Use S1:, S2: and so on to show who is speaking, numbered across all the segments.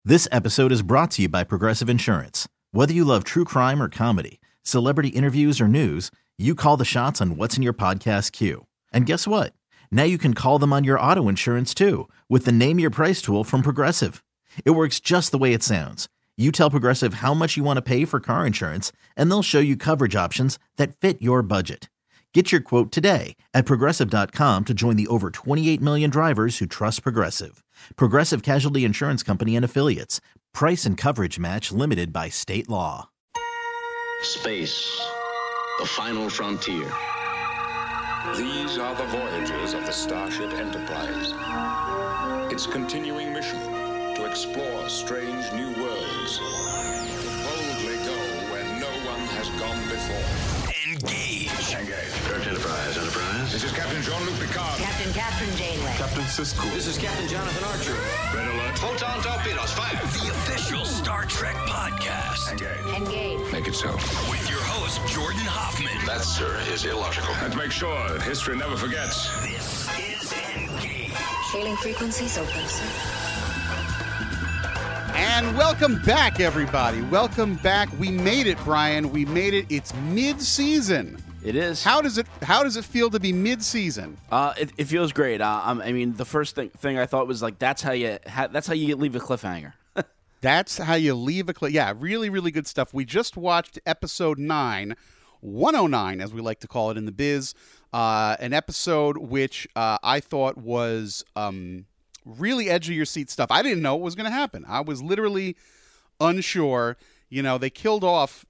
S1: This episode is brought to you by Progressive Insurance. Whether you love true crime or comedy, celebrity interviews or news, you call the shots on what's in your podcast queue. And guess what? Now you can call them on your auto insurance too with the Name Your Price tool from Progressive. It works just the way it sounds. You tell Progressive how much you want to pay for car insurance, and they'll show you coverage options that fit your budget. Get your quote today at Progressive.com to join the over 28 million drivers who trust Progressive. Progressive Casualty Insurance Company and Affiliates. Price and coverage match limited by state law.
S2: Space, the final frontier.
S3: These are the voyages of the Starship Enterprise. Its continuing mission to explore strange new worlds, to boldly go where no one has gone before.
S4: Engage.
S2: Direct Enterprise.
S3: This is Captain Jean-Luc Picard.
S5: Captain Catherine Janeway.
S3: Captain Sisko.
S2: This is Captain Jonathan Archer.
S3: Red alert.
S2: Photon torpedoes, fire!
S4: The official Star Trek podcast.
S5: Engage.
S3: Make it so.
S4: With your host, Jordan Hoffman.
S2: That, sir, is illogical.
S3: And make sure history never forgets.
S4: This is Engage.
S5: Hailing frequencies open, sir.
S6: And welcome back, everybody. Welcome back. We made it, Brian. We made it. It's mid-season.
S7: It is.
S6: How does it feel to be mid-season?
S7: It feels great. I mean, the first thing I thought was like that's how you leave a cliffhanger.
S6: That's how you leave a clip. Yeah, really, really good stuff. We just watched episode 9, 109, as we like to call it in the biz, an episode which I thought was really edge-of-your-seat stuff. I didn't know what was going to happen. I was literally unsure. You know, they killed off,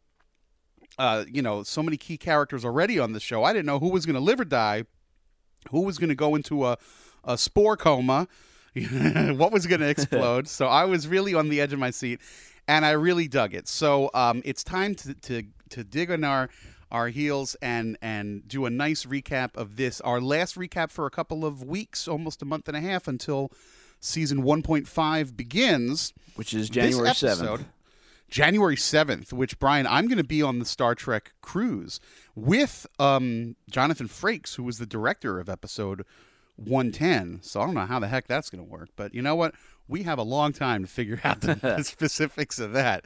S6: so many key characters already on the show. I didn't know who was going to live or die, who was going to go into a spore coma, what was going to explode. So I was really on the edge of my seat, and I really dug it. So it's time to dig on our heels and do a nice recap of this. Our last recap for a couple of weeks, almost a month and a half, until season 1.5 begins.
S7: Which is January 7th.
S6: January 7th, which, Brian, I'm going to be on the Star Trek cruise with Jonathan Frakes, who was the director of episode 110. So I don't know how the heck that's going to work. But you know what? We have a long time to figure out the specifics of that.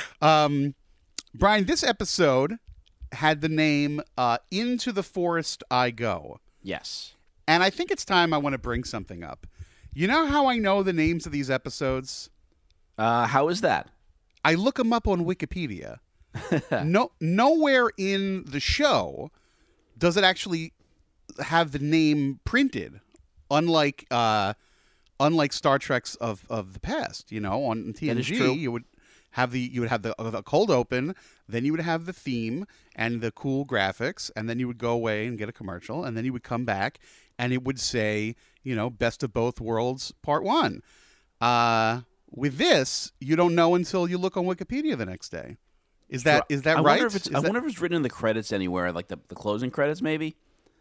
S6: Brian, this episode had the name Into the Forest I Go.
S7: Yes.
S6: And I think it's time I want to bring something up. You know how I know the names of these episodes?
S7: How is that?
S6: I look them up on Wikipedia. Nowhere in the show does it actually have the name printed, unlike Star Treks of the past. You know, on TNG you would have the cold open, then you would have the theme and the cool graphics, and then you would go away and get a commercial, and then you would come back and it would say, you know, Best of Both Worlds Part 1. With this, you don't know until you look on Wikipedia the next day. Is that right?
S7: I wonder if it's written in the credits anywhere, like the closing credits, maybe.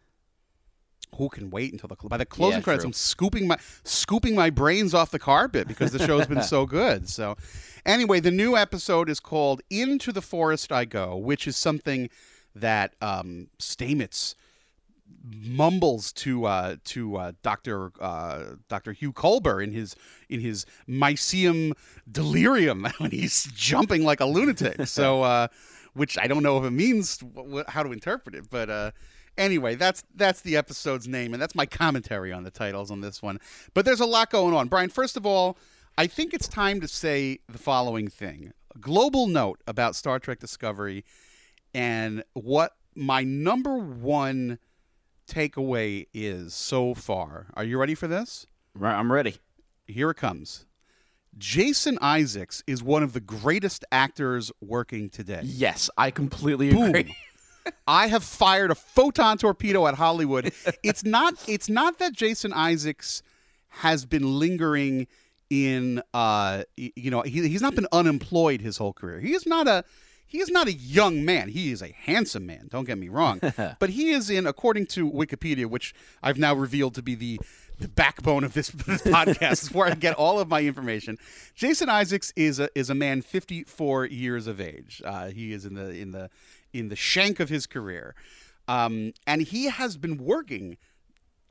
S6: Who can wait until by the closing credits?
S7: True.
S6: I'm scooping my brains off the carpet because the show's been so good. So, anyway, the new episode is called Into the Forest I Go, which is something that Stamets mumbles to Dr. Hugh Culber in his Mycelium delirium when he's jumping like a lunatic. So, which I don't know if it means how to interpret it, but anyway, that's the episode's name, and that's my commentary on the titles on this one. But there's a lot going on, Brian. First of all, I think it's time to say the following thing: a global note about Star Trek Discovery, and what my number one takeaway is so far. Are you ready for this?
S7: Right, I'm ready.
S6: Here it comes. Jason Isaacs is one of the greatest actors working today.
S7: Yes, I completely agree.
S6: I have fired a photon torpedo at Hollywood. It's not that Jason Isaacs has been lingering in he's not been unemployed his whole career. He is not a young man. He is a handsome man. Don't get me wrong. But he is in, according to Wikipedia, which I've now revealed to be the backbone of this podcast, is where I get all of my information. Jason Isaacs is a man 54 years of age. He is in the shank of his career, and he has been working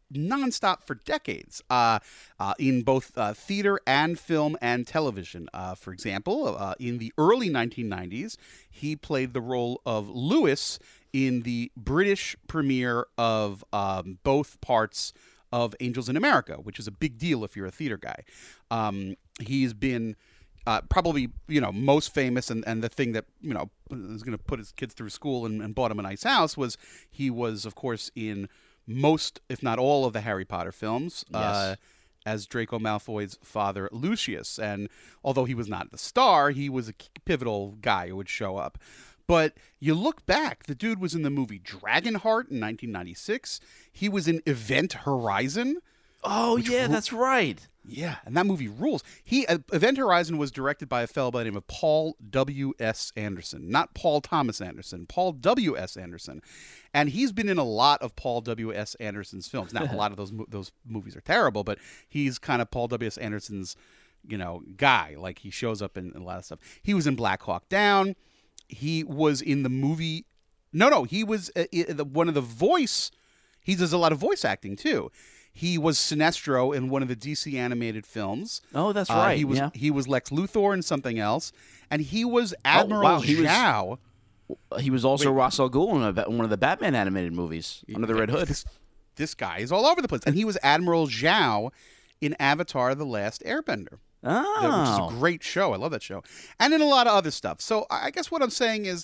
S6: nonstop for decades in both theater and film and television. For example, in the early 1990s, he played the role of Lewis in the British premiere of both parts of Angels in America, which is a big deal if you're a theater guy. He's been probably, most famous and the thing that, was going to put his kids through school and bought him a nice house was he was, of course, in most, if not all, of the Harry Potter films as Draco Malfoy's father, Lucius. And although he was not the star, he was a pivotal guy who would show up. But you look back, the dude was in the movie Dragonheart in 1996. He was in Event Horizon.
S7: Oh, yeah, that's right.
S6: Yeah, and that movie rules. Event Horizon was directed by a fellow by the name of Paul W.S. Anderson. Not Paul Thomas Anderson, Paul W.S. Anderson. And he's been in a lot of Paul W.S. Anderson's films. Now, a lot of those movies are terrible, but he's kind of Paul W.S. Anderson's, guy. Like, he shows up in a lot of stuff. He was in Black Hawk Down. He was in the movie... No, he was one of the voice... He does a lot of voice acting, too. He was Sinestro in one of the DC animated films.
S7: Oh, that's right.
S6: He was Lex Luthor in something else, and he was Admiral Zhao.
S7: He was also Ra's al Ghul in one of the Batman animated movies under the Red Hood.
S6: This guy is all over the place, and he was Admiral Zhao in Avatar: The Last Airbender.
S7: Oh,
S6: which is a great show. I love that show, and in a lot of other stuff. So I guess what I'm saying is,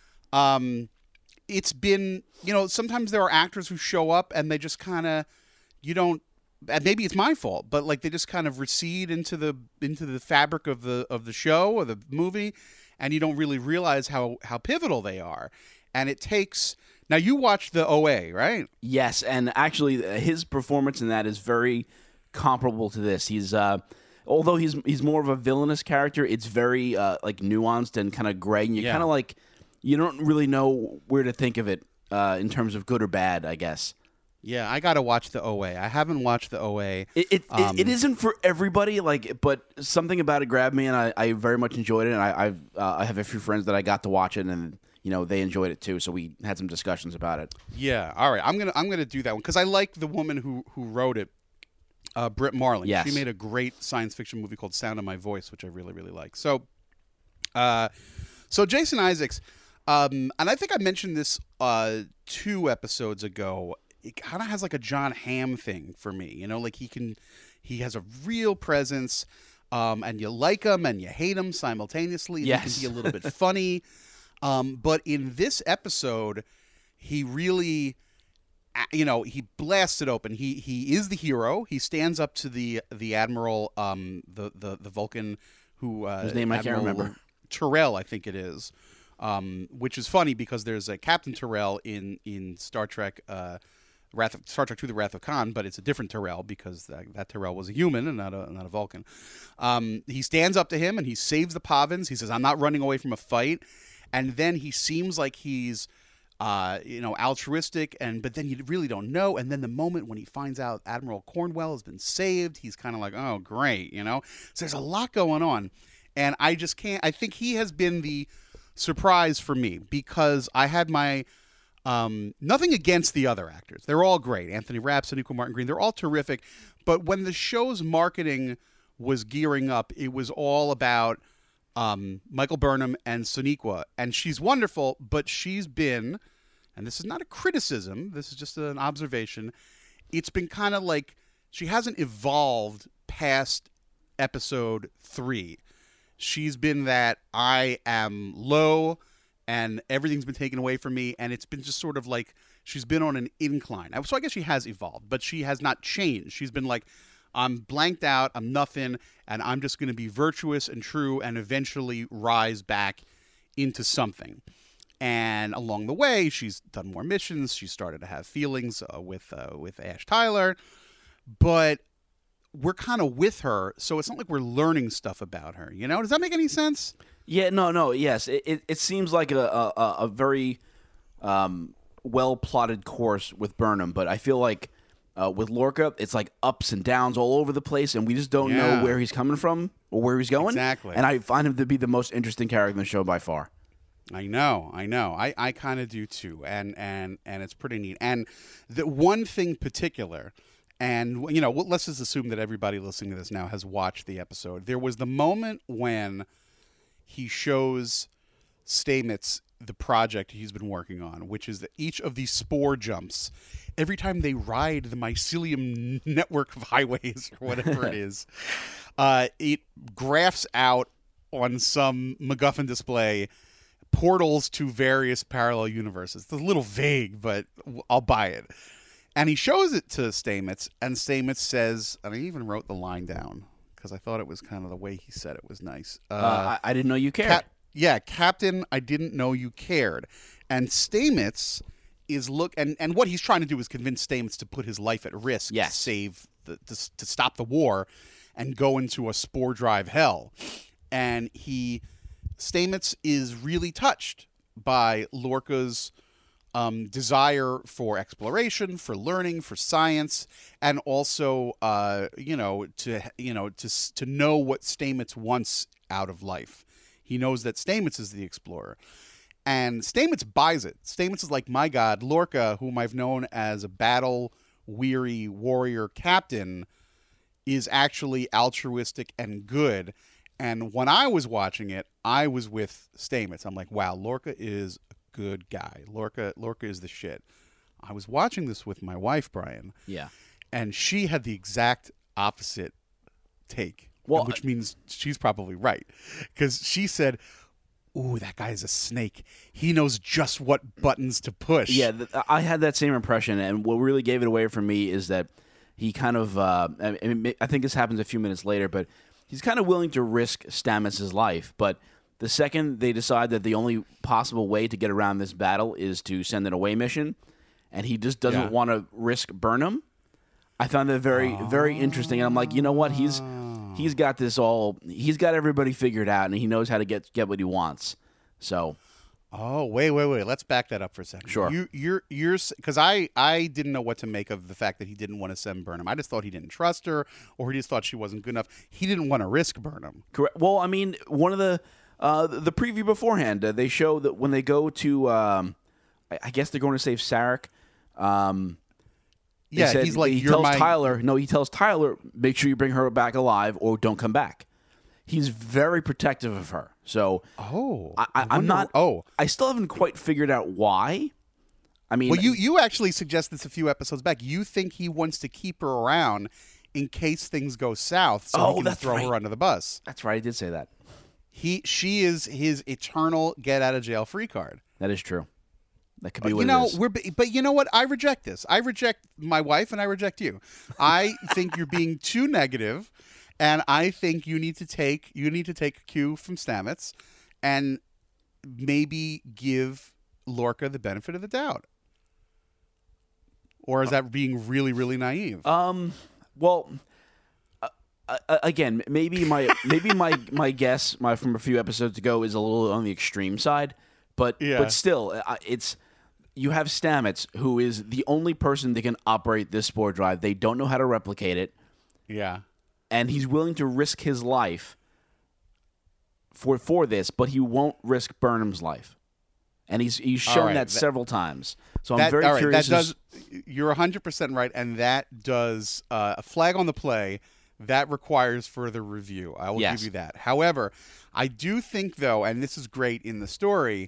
S6: it's been sometimes there are actors who show up and they just kind of. And maybe it's my fault, but like they just kind of recede into the fabric of the show or the movie, and you don't really realize how pivotal they are. And it takes. Now you watched the OA, right?
S7: Yes, and actually his performance in that is very comparable to this. He's although he's more of a villainous character, it's very like nuanced and kind of gray, and you kind of like you don't really know where to think of it in terms of good or bad, I guess.
S6: Yeah, I got to watch the OA. I haven't watched the OA.
S7: It isn't for everybody, but something about it grabbed me, and I very much enjoyed it. And I have a few friends that I got to watch it, and they enjoyed it too. So we had some discussions about it.
S6: Yeah, all right. I'm gonna do that one because I like the woman who wrote it, Britt Marling.
S7: Yes.
S6: She made a great science fiction movie called Sound of My Voice, which I really really like. So Jason Isaacs, and I think I mentioned this 2 episodes ago. It kind of has like a John Hamm thing for me, like he has a real presence, and you like him and you hate him simultaneously.
S7: Yes.
S6: He can be a little bit funny, but in this episode, he really, he blasts it open. He is the hero. He stands up to the admiral, the Vulcan
S7: whose name I can't remember.
S6: Tyrell, I think it is, which is funny because there's a Captain Tyrell in Star Trek. Star Trek II: The Wrath of Khan, but it's a different Tyrell because that Tyrell was a human and not a Vulcan. He stands up to him and he saves the Pavins. He says, "I'm not running away from a fight," and then he seems like he's, altruistic, but then you really don't know. And then the moment when he finds out Admiral Cornwell has been saved, he's kind of like, "Oh, great," So there's a lot going on, and I just can't. I think he has been the surprise for me because I had my. Nothing against the other actors. They're all great. Anthony Rapp, Sonequa Martin Green, they're all terrific. But when the show's marketing was gearing up, it was all about Michael Burnham and Sonequa. And she's wonderful, but she's been, and this is not a criticism, this is just an observation, it's been kind of like she hasn't evolved past episode 3. She's been that I am low and everything's been taken away from me, and it's been just sort of like she's been on an incline. So I guess she has evolved, but she has not changed. She's been like, I'm blanked out, I'm nothing, and I'm just going to be virtuous and true and eventually rise back into something. And along the way, she's done more missions. She started to have feelings with Ash Tyler, but we're kind of with her, so it's not like we're learning stuff about her. Does that make any sense?
S7: Yeah, no, yes. It seems like a very well-plotted course with Burnham, but I feel like with Lorca, it's like ups and downs all over the place, and we just don't know where he's coming from or where he's going.
S6: Exactly.
S7: And I find him to be the most interesting character in the show by far.
S6: I know. I kind of do too, and it's pretty neat. And the one thing particular And, let's just assume that everybody listening to this now has watched the episode. There was the moment when he shows Stamets the project he's been working on, which is that each of these spore jumps, every time they ride the mycelium network of highways or whatever it is, it graphs out on some MacGuffin display portals to various parallel universes. It's a little vague, but I'll buy it. And he shows it to Stamets, and Stamets says, and I even wrote the line down because I thought it was kind of the way he said it was nice.
S7: I didn't know you cared.
S6: Captain, I didn't know you cared. And Stamets is and what he's trying to do is convince Stamets to put his life at risk to save to stop the war and go into a spore drive hell. And Stamets is really touched by Lorca's desire for exploration, for learning, for science, and also to know what Stamets wants out of life. He knows that Stamets is the explorer. And Stamets buys it. Stamets is like, my God, Lorca, whom I've known as a battle-weary warrior captain, is actually altruistic and good. And when I was watching it, I was with Stamets. I'm like, wow, Lorca is a good guy. Lorca is the shit. I was watching this with my wife, Brian.
S7: Yeah.
S6: And she had the exact opposite take.
S7: Well,
S6: which means she's probably right. Because she said, ooh, that guy's a snake. He knows just what buttons to push.
S7: Yeah, I had that same impression. And what really gave it away for me is that he kind of, I think this happens a few minutes later, but he's kind of willing to risk Stamets' life. But the second they decide that the only possible way to get around this battle is to send an away mission, and he just doesn't want to risk Burnham, I found that very, very interesting. And I'm like, you know what? He's got this all. He's got everybody figured out, and he knows how to get what he wants. So,
S6: wait. Let's back that up for a second.
S7: Sure.
S6: You're because I didn't know what to make of the fact that he didn't want to send Burnham. I just thought he didn't trust her, or he just thought she wasn't good enough. He didn't want to risk Burnham.
S7: Correct. Well, I mean, one of the preview beforehand, they show that when they go to, I guess they're going to save Sarek.
S6: He's like,
S7: he tells Tyler, make sure you bring her back alive or don't come back. He's very protective of her. So, I still haven't quite figured out why. I mean,
S6: well, you actually suggested this a few episodes back. You think he wants to keep her around in case things go south, so he can throw her under the bus.
S7: That's right. I did say that.
S6: She is his eternal get out of jail free card.
S7: That is true. That could be what it is.
S6: But you know what? I reject this. I reject my wife, and I reject you. I think you're being too negative, and I think you need to take a cue from Stamets, and maybe give Lorca the benefit of the doubt. Or is that being really, really naive?
S7: Well, again, maybe my guess from a few episodes ago is a little on the extreme side, but still, it's. You have Stamets, who is the only person that can operate this spore drive. They don't know how to replicate it.
S6: Yeah.
S7: And he's willing to risk his life for this, but he won't risk Burnham's life. And he's shown that several times. So I'm very curious.
S6: You're 100% right, and that does a flag on the play. That requires further review. I will give you that. However, I do think, though, and this is great in the story,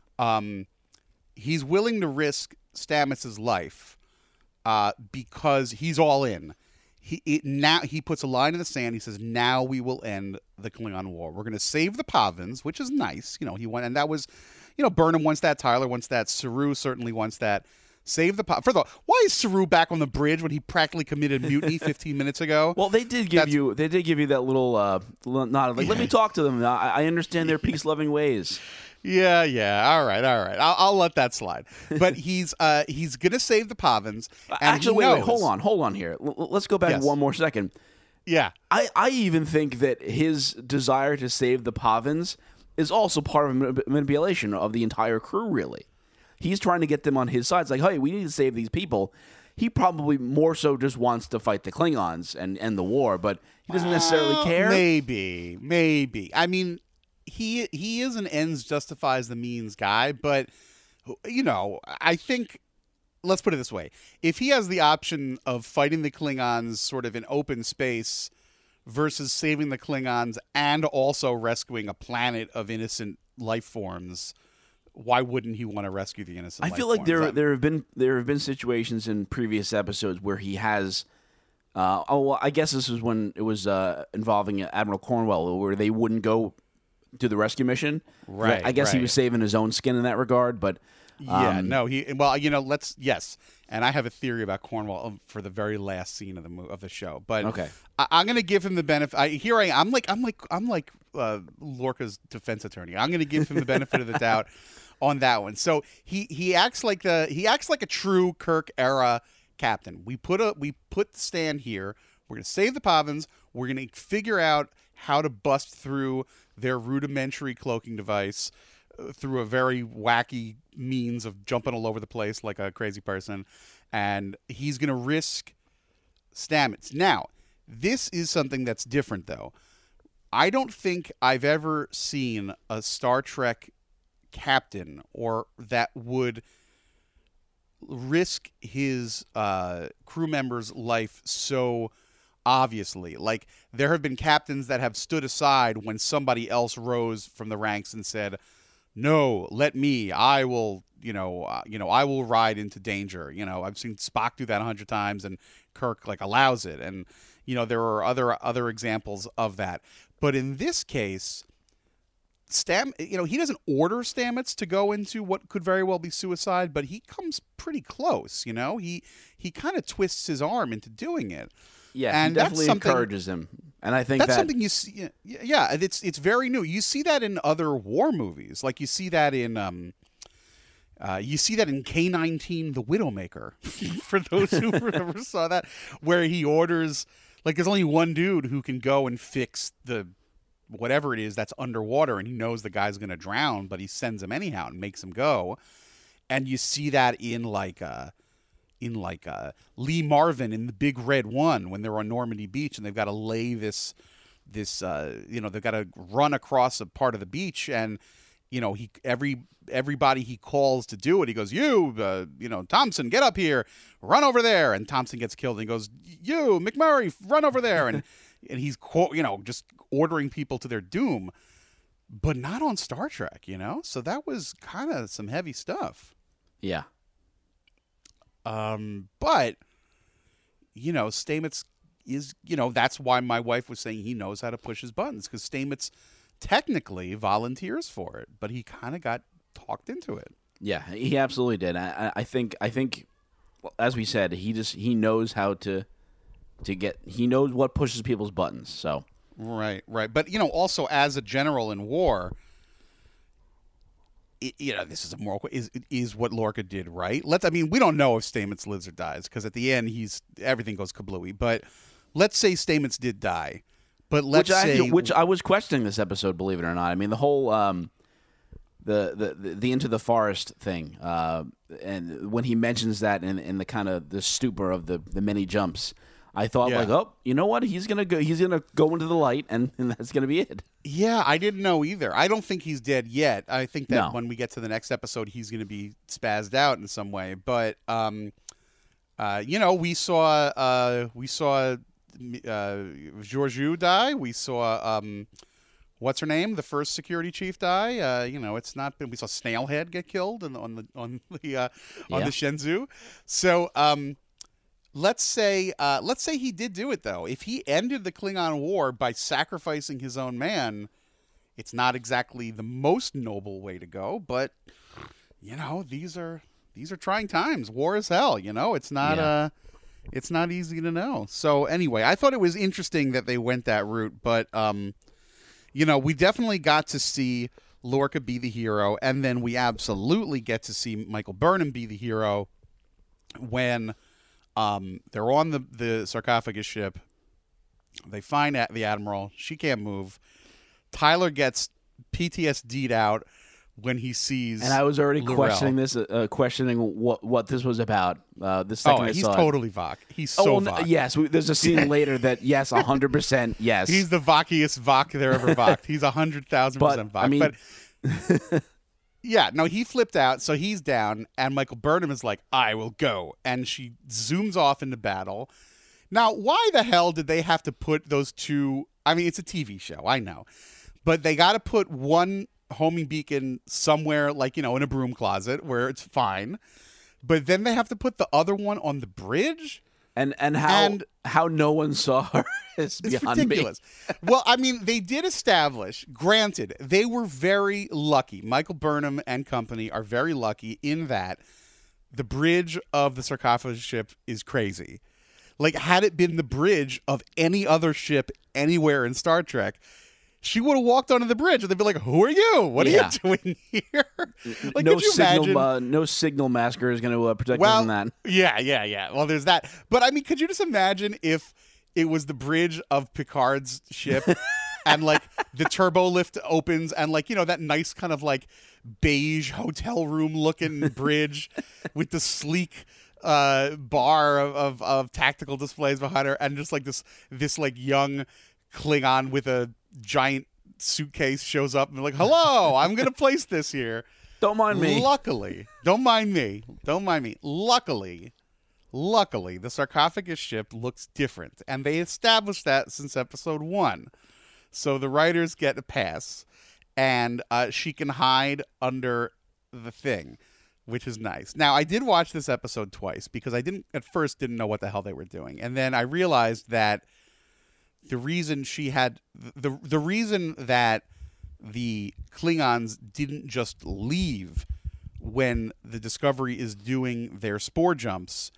S6: he's willing to risk Stamets' life because he's all in. Now he puts a line in the sand. He says, "Now we will end the Klingon War. We're going to save the Pavans," which is nice. He went, and that was, Burnham wants that. Tyler wants that. Saru certainly wants that. Save the Pavans. First of all, why is Saru back on the bridge when he practically committed mutiny 15 minutes ago?
S7: Well, they did give you that little nod. Like, let me talk to them. I understand their peace-loving ways.
S6: Yeah. All right. I'll let that slide. But he's gonna save the Pavans. And
S7: actually, wait. Hold on here. Let's go back one more second.
S6: Yeah.
S7: I even think that his desire to save the Pavans is also part of manipulation of the entire crew. Really, he's trying to get them on his side. It's like, hey, we need to save these people. He probably more so just wants to fight the Klingons and end the war, but he doesn't necessarily care.
S6: Maybe. I mean, he is an ends justifies the means guy, but I think let's put it this way. If he has the option of fighting the Klingons sort of in open space versus saving the Klingons and also rescuing a planet of innocent life forms, why wouldn't he want to rescue the innocent life
S7: I feel like
S6: forms?
S7: there have been situations in previous episodes where he has I guess this was when it was involving Admiral Cornwell, where they wouldn't go to the rescue mission.
S6: Right.
S7: I guess he
S6: right.
S7: was saving his own skin in that regard, but
S6: Yeah, no, yes, and I have a theory about Cornwall for the very last scene of the show. But
S7: okay,
S6: I'm going to give him the benefit. I'm like Lorca's defense attorney. I'm going to give him the benefit of the doubt on that one. So he acts like a true Kirk era captain. We put the stand here. We're going to save the Pavans. We're going to figure out how to bust through their rudimentary cloaking device through a very wacky means of jumping all over the place like a crazy person, and he's going to risk Stamets. Now, this is something that's different, though. I don't think I've ever seen a Star Trek captain or that would risk his crew member's life so obviously. Like, there have been captains that have stood aside when somebody else rose from the ranks and said, "No, let me. I will, I will ride into danger." I've seen Spock do that 100 times, and Kirk allows it. And there are other examples of that. But in this case, he doesn't order Stamets to go into what could very well be suicide, but he comes pretty close. He kind of twists his arm into doing it.
S7: Yeah,
S6: and
S7: he definitely encourages him, and I think
S6: that's something you see. Yeah, it's very new. You see that in other war movies, like you see that in K-19, The Widowmaker. For those who ever saw that, where he orders, there's only one dude who can go and fix the whatever it is that's underwater, and he knows the guy's going to drown, but he sends him anyhow and makes him go. And you see that in Lee Marvin in The Big Red One, when they're on Normandy Beach and they've got to lay they've got to run across a part of the beach, and everybody he calls to do it, he goes, Thompson, get up here, run over there, and Thompson gets killed, and he goes, you, McMurray, run over there, and he's just ordering people to their doom, but not on Star Trek, so that was kind of some heavy stuff.
S7: Yeah.
S6: But Stamets is, that's why my wife was saying he knows how to push his buttons, because Stamets technically volunteers for it, but he kind of got talked into it.
S7: Yeah, he absolutely did. I think, as we said, he knows how to he knows what pushes people's buttons. So
S6: right. But also as a general in war, this is a moral is what Lorca did right. We don't know if Stamets lives or dies, because at the end everything goes kablooey. But let's say Stamets did die. But which
S7: I was questioning this episode, believe it or not. I mean, the whole the Into the Forest thing, and when he mentions that in the kind of the stupor of the many jumps, I thought you know what? He's gonna go into the light, and that's gonna be it.
S6: Yeah, I didn't know either. I don't think he's dead yet. I think that when we get to the next episode, he's gonna be spazzed out in some way. But we saw Georgiou die. We saw what's her name, the first security chief, die. It's not been. We saw Snailhead get killed on the Shenzhou. So let's say he did do it, though. If he ended the Klingon War by sacrificing his own man, it's not exactly the most noble way to go. But these are trying times. War is hell. It's not it's not easy to know. So anyway, I thought it was interesting that they went that route, but we definitely got to see Lorca be the hero, and then we absolutely get to see Michael Burnham be the hero when they're on the sarcophagus ship. They find the Admiral. She can't move. Tyler gets PTSD'd out when he sees,
S7: and I was already
S6: L'Rell.
S7: questioning what this was about. The second I
S6: he's
S7: saw
S6: totally Vok. He's so Vok.
S7: Yes, there's a scene later that 100% yes.
S6: He's the Vokiest Vok there ever Voked. He's 100,000% Vok.
S7: I mean,
S6: Yeah, no, he flipped out, so he's down, and Michael Burnham is like, I will go. And she zooms off into battle. Now, why the hell did they have to put those two? I mean, it's a TV show, I know. But they got to put one homing beacon somewhere, like, in a broom closet where it's fine. But then they have to put the other one on the bridge?
S7: And how no one saw her is
S6: It's
S7: beyond
S6: ridiculous. Well, I mean, they did establish, granted, they were very lucky. Michael Burnham and company are very lucky in that the bridge of the sarcophagus ship is crazy. Like, had it been the bridge of any other ship anywhere in Star Trek, she would have walked onto the bridge and they'd be like, who are you? What are you doing here? Like,
S7: no
S6: could you imagine?
S7: No signal masker is going to protect us from that.
S6: Yeah. Well, there's that. But I mean, could you just imagine if it was the bridge of Picard's ship and like the turbo lift opens and like, that nice kind of like beige hotel room looking bridge with the sleek bar of tactical displays behind her and just like this like young Klingon with a giant suitcase shows up and like, hello, I'm going to place this here.
S7: Don't mind me.
S6: Luckily, don't mind me. Luckily, the sarcophagus ship looks different, and they established that since episode 1. So the writers get a pass, and she can hide under the thing, which is nice. Now, I did watch this episode twice because I at first didn't know what the hell they were doing, and then I realized that the reason the reason that the Klingons didn't just leave when the Discovery is doing their spore jumps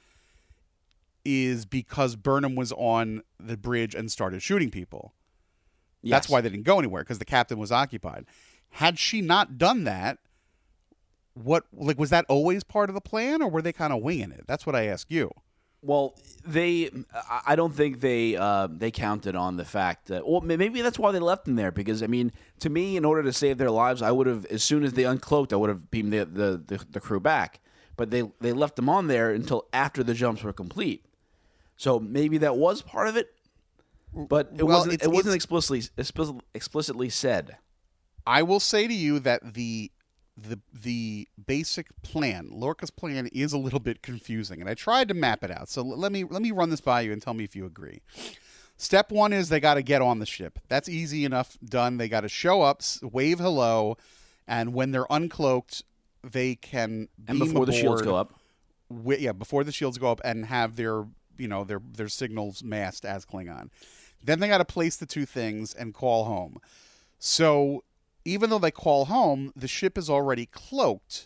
S6: is because Burnham was on the bridge and started shooting people.
S7: Yes.
S6: That's why they didn't go anywhere, because the captain was occupied. Had she not done that, was that always part of the plan, or were they kind of winging it? That's what I ask you.
S7: Well, I don't think they counted on the fact that, well, maybe that's why they left them there. Because I mean, to me, in order to save their lives, I would have, as soon as they uncloaked, I would have beamed the crew back. But they left them on there until after the jumps were complete. So maybe that was part of it, but it wasn't explicitly said.
S6: I will say to you that the basic plan, Lorca's plan, is a little bit confusing, and I tried to map it out. So let me run this by you and tell me if you agree. Step 1 is they got to get on the ship. That's easy enough done. They got to show up, wave hello, and when they're uncloaked, they can beam
S7: before
S6: aboard,
S7: the shields go up.
S6: Before the shields go up, and have their signals masked as Klingon. Then they got to place the two things and call home. So even though they call home, the ship is already cloaked.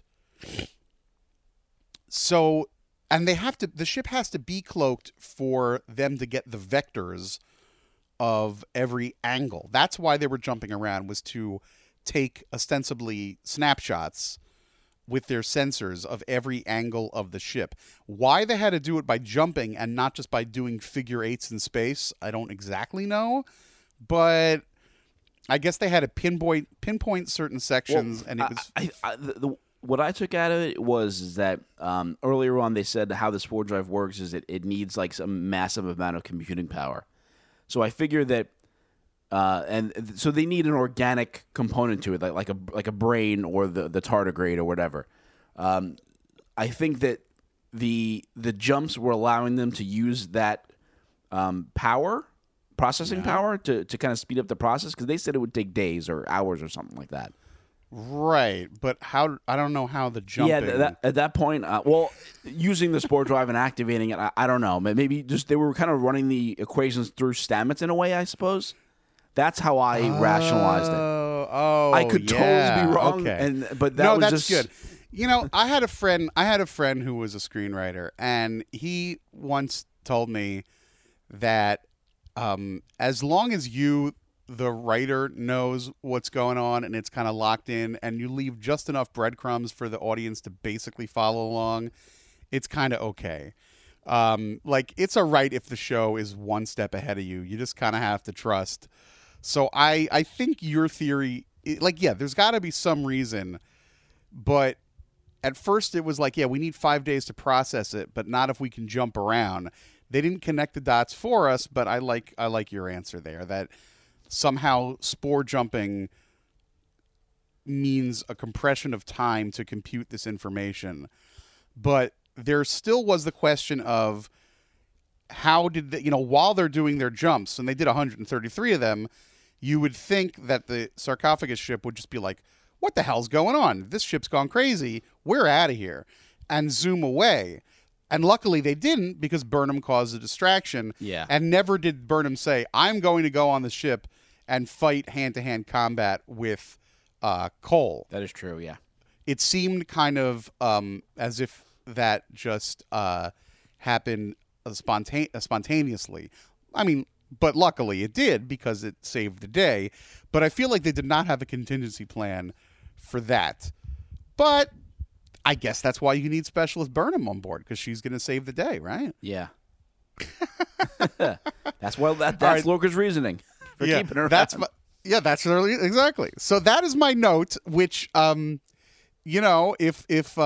S6: So, and the ship has to be cloaked for them to get the vectors of every angle. That's why they were jumping around, was to take ostensibly snapshots with their sensors of every angle of the ship. Why they had to do it by jumping and not just by doing figure eights in space, I don't exactly know, but I guess they had to pinpoint certain sections, and it was.
S7: What I took out of it was that earlier on they said how the spore drive works is it needs like some massive amount of computing power. So I figured that, and so they need an organic component to it, like a brain or the tardigrade or whatever. I think that the jumps were allowing them to use that processing power to kind of speed up the process, because they said it would take days or hours or something like that.
S6: Right, but how? I don't know how the jumping.
S7: Yeah, at that point, using the spore drive and activating it, I don't know. Maybe just they were kind of running the equations through Stamets in a way, I suppose. That's how I rationalized it.
S6: Oh,
S7: I could totally be wrong.
S6: Okay.
S7: But
S6: that's good. I had a friend who was a screenwriter, and he once told me that as long as you, the writer, knows what's going on and it's kind of locked in, and you leave just enough breadcrumbs for the audience to basically follow along, it's kind of okay. It's all right if the show is one step ahead of you. You just kind of have to trust. So I think your theory, there's got to be some reason, but at first it was we need 5 days to process it, but not if we can jump around. They didn't connect the dots for us, but I like your answer there, that somehow spore jumping means a compression of time to compute this information. But there still was the question of how did they, while they're doing their jumps, and they did 133 of them, you would think that the sarcophagus ship would just be like, what the hell's going on? This ship's gone crazy. We're out of here. And zoom away. And luckily they didn't, because Burnham caused a distraction.
S7: Yeah.
S6: And never did Burnham say, I'm going to go on the ship and fight hand-to-hand combat with Cole.
S7: That is true, yeah.
S6: It seemed kind of as if that just happened spontaneously. I mean, but luckily it did, because it saved the day. But I feel like they did not have a contingency plan for that. But I guess that's why you need Specialist Burnham on board, because she's going to save the day, right?
S7: Yeah. That's right. Lorca's reasoning for keeping her
S6: that's
S7: around.
S6: That's really exactly. So that is my note, which if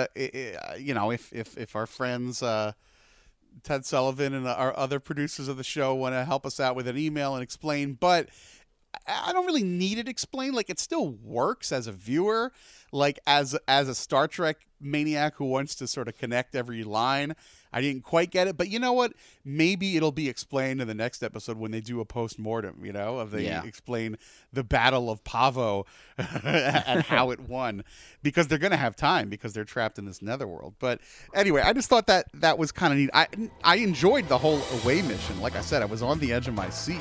S6: our friends Ted Sullivan and our other producers of the show want to help us out with an email and explain, but I don't really need it explained. Like, it still works as a viewer, like as a Star Trek maniac who wants to sort of connect every line. I didn't quite get it, but you know what? Maybe it'll be explained in the next episode when they do a post-mortem, explain the Battle of Pavo and how it won, because they're going to have time, because they're trapped in this netherworld. But anyway, I just thought that was kind of neat. I enjoyed the whole away mission. Like I said, I was on the edge of my seat.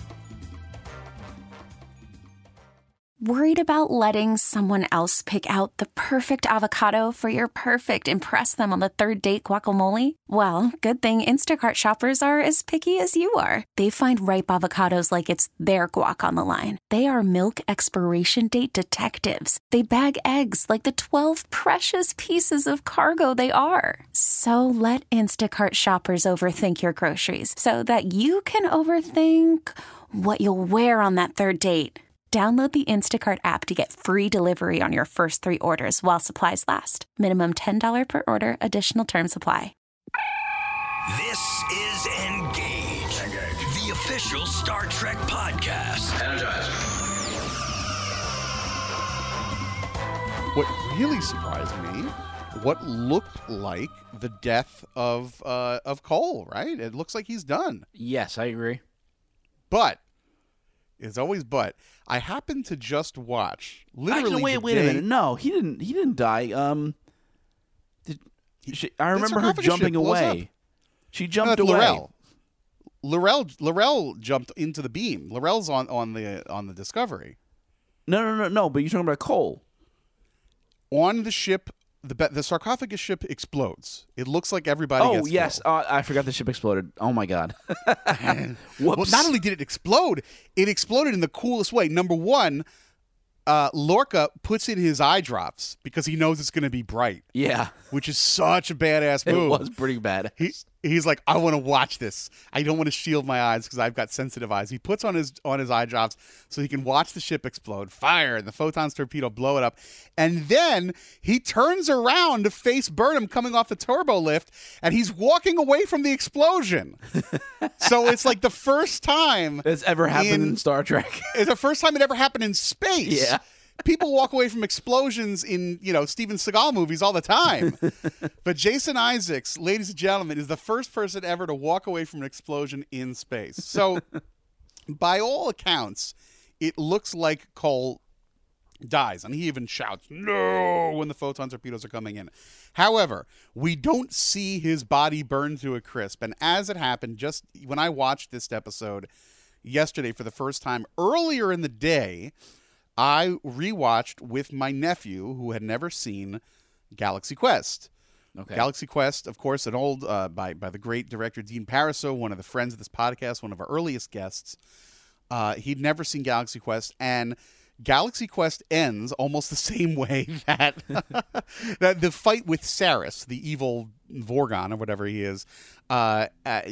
S8: Worried about letting someone else pick out the perfect avocado for your perfect impress them on the third date guacamole? Well, good thing Instacart shoppers are as picky as you are. They find ripe avocados like it's their guac on the line. They are milk expiration date detectives. They bag eggs like the 12 precious pieces of cargo they are. So let Instacart shoppers overthink your groceries so that you can overthink what you'll wear on that third date. Download the Instacart app to get free delivery on your first 3 orders while supplies last. Minimum $10 per order. Additional terms apply.
S4: This is Engage, the official Star Trek podcast.
S2: Energize.
S6: What really surprised me, what looked like the death of Cole, right? It looks like he's done.
S7: Yes, I agree.
S6: But it's always but. I happened to just watch literally.
S7: Actually, wait a minute. No, he didn't die. I remember her jumping away. She jumped away.
S6: L'Rell jumped into the beam. L'Rell's on the Discovery.
S7: No. But you're talking about Cole.
S6: On the ship, the sarcophagus ship explodes. It looks like everybody gets
S7: yes.
S6: killed.
S7: I forgot the ship exploded. Oh, my God.
S6: Well, not only did it explode in the coolest way. Number one, Lorca puts in his eye drops because he knows it's going to be bright.
S7: Yeah.
S6: Which is such a badass move.
S7: It was pretty bad.
S6: He's like, I want to watch this. I don't want to shield my eyes because I've got sensitive eyes. He puts on his eye drops so he can watch the ship explode, fire, and the Photon's torpedo blow it up. And then he turns around to face Burnham coming off the turbo lift, and he's walking away from the explosion. So it's like the first time
S7: it's ever happened in Star Trek.
S6: It's the first time it ever happened in space.
S7: Yeah.
S6: People walk away from explosions in, Steven Seagal movies all the time. But Jason Isaacs, ladies and gentlemen, is the first person ever to walk away from an explosion in space. So, by all accounts, it looks like Cole dies. And he even shouts, "No!" when the photon torpedoes are coming in. However, we don't see his body burn to a crisp. And as it happened, just when I watched this episode yesterday for the first time, earlier in the day, I rewatched with my nephew, who had never seen Galaxy Quest.
S7: Okay.
S6: Galaxy Quest, of course, an old by the great director Dean Pariseau, one of the friends of this podcast, one of our earliest guests. He'd never seen Galaxy Quest, and Galaxy Quest ends almost the same way that that the fight with Saris, the evil Vorgon or whatever he is. The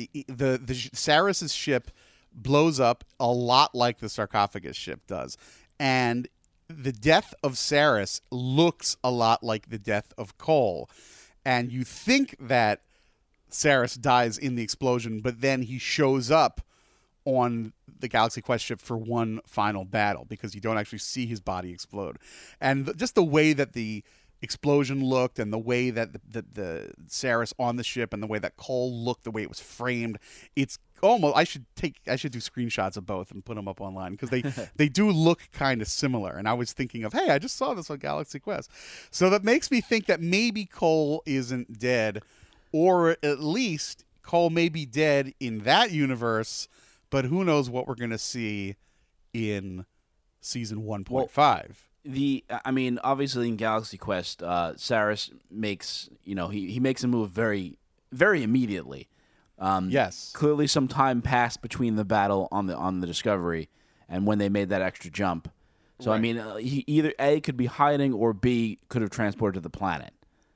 S6: Saris's ship blows up a lot like the sarcophagus ship does. And the death of Saris looks a lot like the death of Cole. And you think that Saris dies in the explosion, but then he shows up on the Galaxy Quest ship for one final battle because you don't actually see his body explode. And just the way that the explosion looked and the way that the Saris on the ship and the way that Cole looked, the way it was framed, it's almost I should do screenshots of both and put them up online because they do look kind of similar. And I was thinking of, hey, I just saw this on Galaxy Quest. So that makes me think that maybe Cole isn't dead, or at least Cole may be dead in that universe, but who knows what we're going to see in season 1.5.
S7: I mean, obviously in Galaxy Quest, Saris makes, he makes a move very, very immediately.
S6: Yes.
S7: Clearly some time passed between the battle on the Discovery and when they made that extra jump. So, right. I mean, he either A, could be hiding, or B, could have transported to the planet,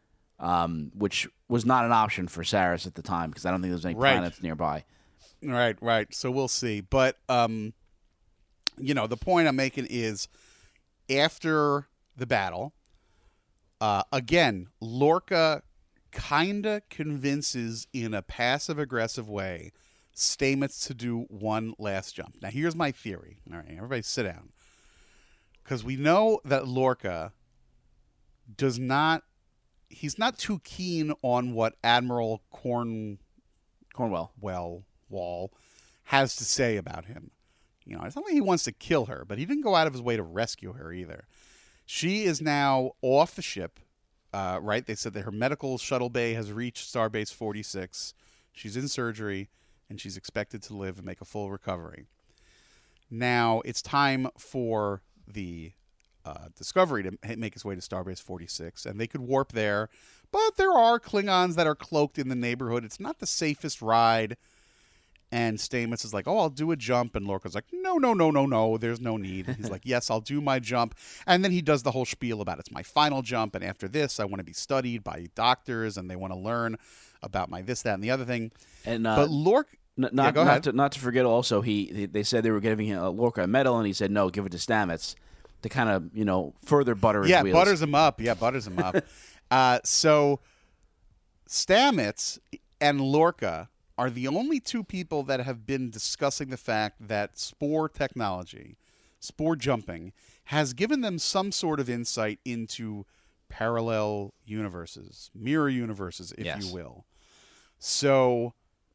S7: which was not an option for Saris at the time because I don't think there was any planets nearby.
S6: Right. So we'll see. But, the point I'm making is, after the battle, again, Lorca kind of convinces in a passive-aggressive way Stamets to do one last jump. Now, here's my theory. All right, everybody sit down. Because we know that Lorca he's not too keen on what Admiral Cornwell has to say about him. It's not like he wants to kill her, but he didn't go out of his way to rescue her either. She is now off the ship, right? They said that her medical shuttle bay has reached Starbase 46. She's in surgery, and she's expected to live and make a full recovery. Now, it's time for the Discovery to make its way to Starbase 46, and they could warp there, but there are Klingons that are cloaked in the neighborhood. It's not the safest ride. And Stamets is like, oh, I'll do a jump. And Lorca's like, no, there's no need. He's like, yes, I'll do my jump. And then he does the whole spiel about it's my final jump. And after this, I want to be studied by doctors and they want to learn about my this, that, and the other thing.
S7: And
S6: but Lorca...
S7: Not to forget also, they said they were giving Lorca a medal, and he said, no, give it to Stamets to kind of, further butter his wheels.
S6: Butters him up. So Stamets and Lorca are the only two people that have been discussing the fact that spore technology, spore jumping, has given them some sort of insight into parallel universes, mirror universes, if you will. So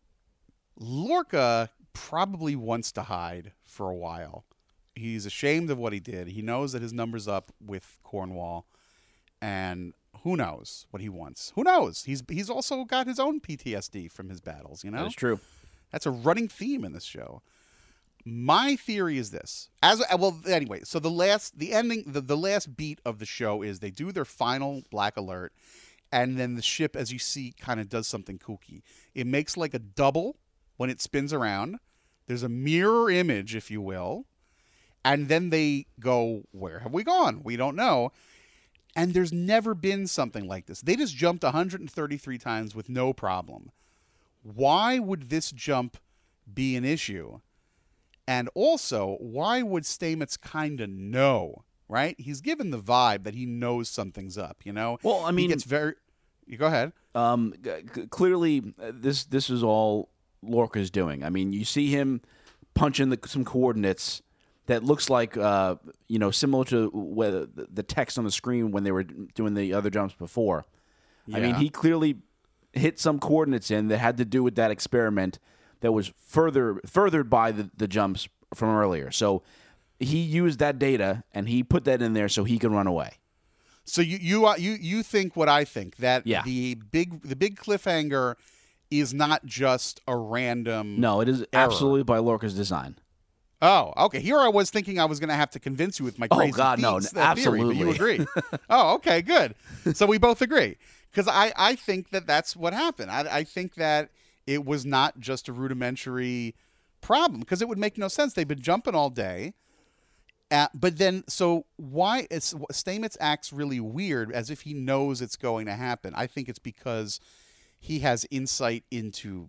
S6: Lorca probably wants to hide for a while. He's ashamed of what he did. He knows that his number's up with Cornwall, and who knows what he wants? Who knows? He's also got his own PTSD from his battles,
S7: That is true.
S6: That's a running theme in this show. My theory is this. Anyway, so the last beat of the show is they do their final black alert, and then the ship, as you see, kind of does something kooky. It makes like a double when it spins around. There's a mirror image, if you will, and then they go, where have we gone? We don't know. And there's never been something like this. They just jumped 133 times with no problem. Why would this jump be an issue? And also, why would Stamets kind of know, right? He's given the vibe that he knows something's up,
S7: Well, I mean...
S6: He gets very... You go ahead.
S7: Clearly, this is all Lorca's doing. I mean, you see him punch in some coordinates that looks like, similar to the text on the screen when they were doing the other jumps before. Yeah. I mean, he clearly hit some coordinates in that had to do with that experiment that was furthered by the jumps from earlier. So he used that data and he put that in there so he could run away.
S6: So you think what I think, that the big cliffhanger is not just a random
S7: No, it is
S6: error.
S7: Absolutely by Lorca's design.
S6: Oh, okay. Here I was thinking I was going to have to convince you with my crazy
S7: absolutely.
S6: theory, but you agree. Oh, okay, good. So we both agree. Because I think that's what happened. I think that it was not just a rudimentary problem, because it would make no sense. They've been jumping all day. But then, so why Stamets acts really weird, as if he knows it's going to happen. I think it's because he has insight into...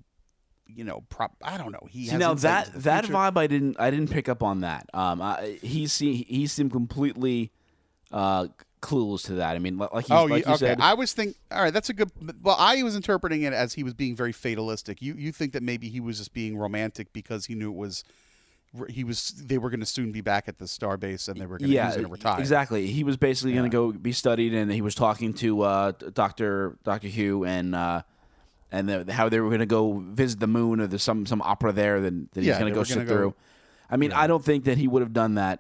S6: I don't know. He has
S7: now that vibe I didn't pick up on that. He seemed completely clueless to that. I mean, like
S6: Oh,
S7: you
S6: okay.
S7: said.
S6: I was thinking. All right, that's a good. Well, I was interpreting it as he was being very fatalistic. You think that maybe he was just being romantic because he knew it was. They were going to soon be back at the Starbase, and he was going to retire.
S7: Exactly. He was basically going to go be studied, and he was talking to Dr. Hugh and how they were going to go visit the moon, or there's some opera there that he's going to go sit through. I mean, I don't think that he would have done that,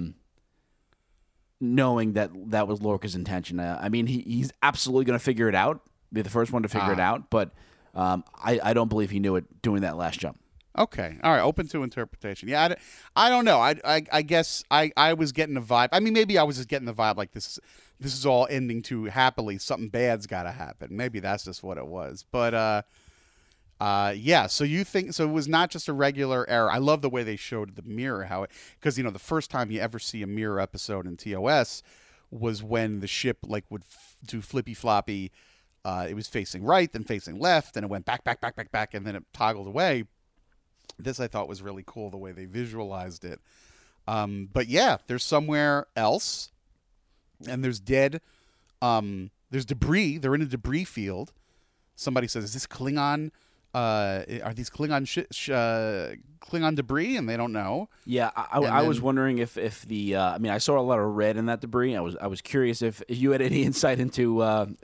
S7: knowing that was Lorca's intention. I mean, he's absolutely going to figure it out, be the first one to figure it out, but I don't believe he knew it doing that last jump.
S6: Okay. All right. Open to interpretation. Yeah. I don't know. I guess I was getting a vibe. I mean, maybe I was just getting the vibe like this is all ending too happily. Something bad's got to happen. Maybe that's just what it was. But yeah. So you think so? It was not just a regular error. I love the way they showed the mirror, because the first time you ever see a mirror episode in TOS was when the ship would do flippy floppy. It was facing right, then facing left, and it went back, and then it toggled away. This I thought was really cool, the way they visualized it. But yeah, there's somewhere else, and there's dead. There's debris. They're in a debris field. Somebody says, "Is this Klingon? Are these Klingon Klingon debris?" And they don't know.
S7: Yeah, I was wondering if the. I mean, I saw a lot of red in that debris. I was curious if you had any insight into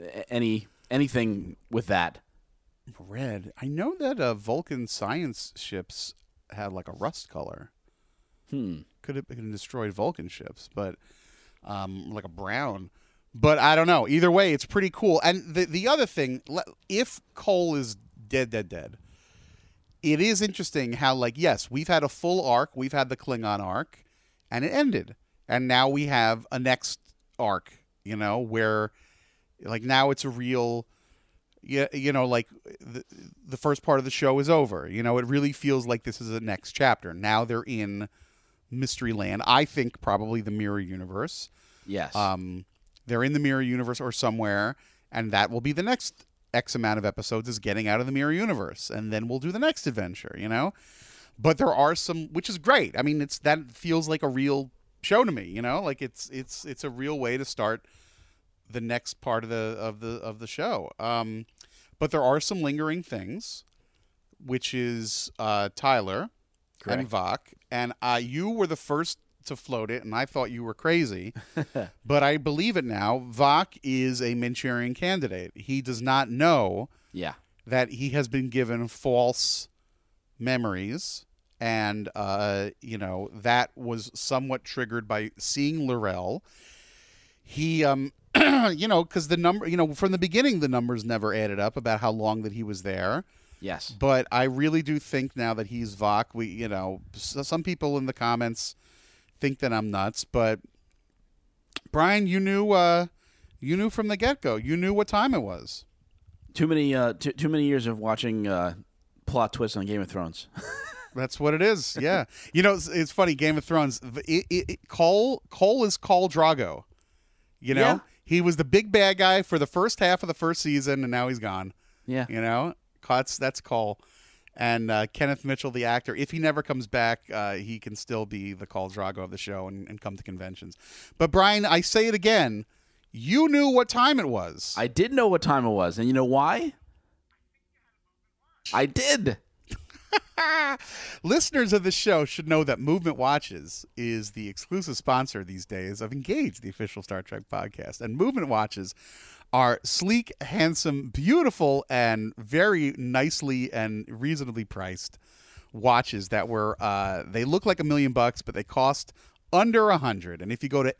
S7: anything with that.
S6: Red. I know that Vulcan science ships had a rust color. Could have been destroyed Vulcan ships, but like a brown. But I don't know. Either way, it's pretty cool. And the other thing, if Cole is dead, it is interesting how yes, we've had a full arc. We've had the Klingon arc, and it ended. And now we have a next arc. Where now it's a real. Yeah, the first part of the show is over. It really feels like this is the next chapter. Now they're in Mystery Land. I think probably the Mirror Universe.
S7: Yes.
S6: They're in the Mirror Universe or somewhere, and that will be the next X amount of episodes is getting out of the Mirror Universe, and then we'll do the next adventure. But there are some, which is great. I mean, that feels like a real show to me. It's a real way to start the next part of the show. But there are some lingering things, which is Tyler
S7: Correct.
S6: And Vok. And you were the first to float it, and I thought you were crazy. But I believe it now. Vok is a Manchurian candidate. He does not know that he has been given false memories. And, that was somewhat triggered by seeing L'Rell. He... because the number, from the beginning, the numbers never added up about how long that he was there.
S7: Yes.
S6: But I really do think now that he's Vok, some people in the comments think that I'm nuts, but Brian, you knew from the get-go. You knew what time it was.
S7: Too many years of watching plot twists on Game of Thrones.
S6: That's what it is. Yeah. It's funny. Game of Thrones. Cole is Khal Drogo.
S7: Yeah.
S6: He was the big bad guy for the first half of the first season, and now he's gone.
S7: Yeah.
S6: That's Cole. And Kenneth Mitchell, the actor, if he never comes back, he can still be the Khal Drogo of the show and come to conventions. But, Brian, I say it again. You knew what time it was.
S7: I did know what time it was. And you know why? I did.
S6: Listeners of this show should know that Movement Watches is the exclusive sponsor these days of Engage, the official Star Trek podcast. And Movement Watches are sleek, handsome, beautiful, and very nicely and reasonably priced watches that they look like $1 million, but they cost under $100. And if you go to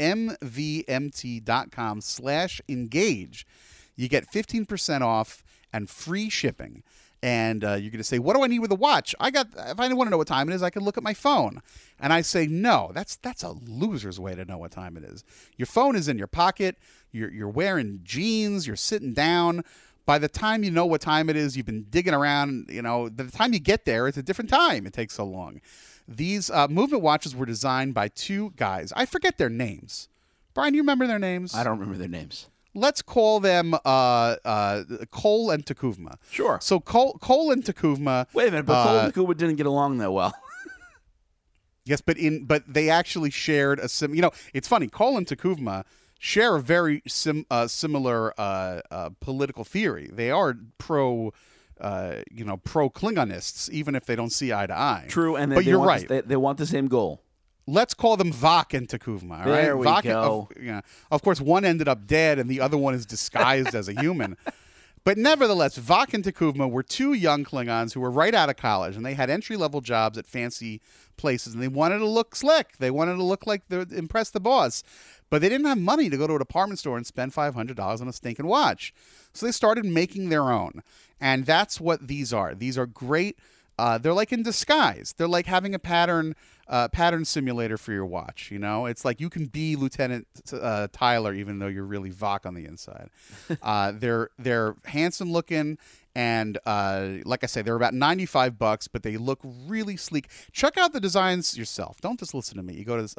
S6: mvmt.com/engage, you get 15% off and free shipping. And you're going to say, what do I need with a watch? If I want to know what time it is, I can look at my phone. And I say, no, that's a loser's way to know what time it is. Your phone is in your pocket. You're wearing jeans. You're sitting down. By the time you know what time it is, you've been digging around. By the time you get there, it's a different time. It takes so long. These Movement watches were designed by two guys. I forget their names. Brian, you remember their names?
S7: I don't remember their names.
S6: Let's call them Cole and Takuvma.
S7: Sure.
S6: So Cole and Takuvma.
S7: Wait a minute, but Cole and Takuvma didn't get along that well.
S6: Yes, but they actually shared a it's funny. Cole and Takuvma share a very similar political theory. They are pro Klingonists, even if they don't see eye to eye.
S7: True, and
S6: but you're right.
S7: They want the same goal.
S6: Let's call them Vok and Takuvma. All
S7: there
S6: right?
S7: we go.
S6: Of course, one ended up dead, and the other one is disguised as a human. But nevertheless, Vok and Takuvma were two young Klingons who were right out of college, and they had entry-level jobs at fancy places, and they wanted to look slick. They wanted to look like they impress the boss. But they didn't have money to go to a department store and spend $500 on a stinking watch. So they started making their own. And that's what these are. These are great. They're like in disguise. They're like having a pattern simulator for your watch. You know, it's like you can be Lieutenant Tyler even though you're really Vok on the inside. They're handsome looking, and like I say, they're about $95, but they look really sleek. Check out the designs yourself. Don't just listen to me. You go to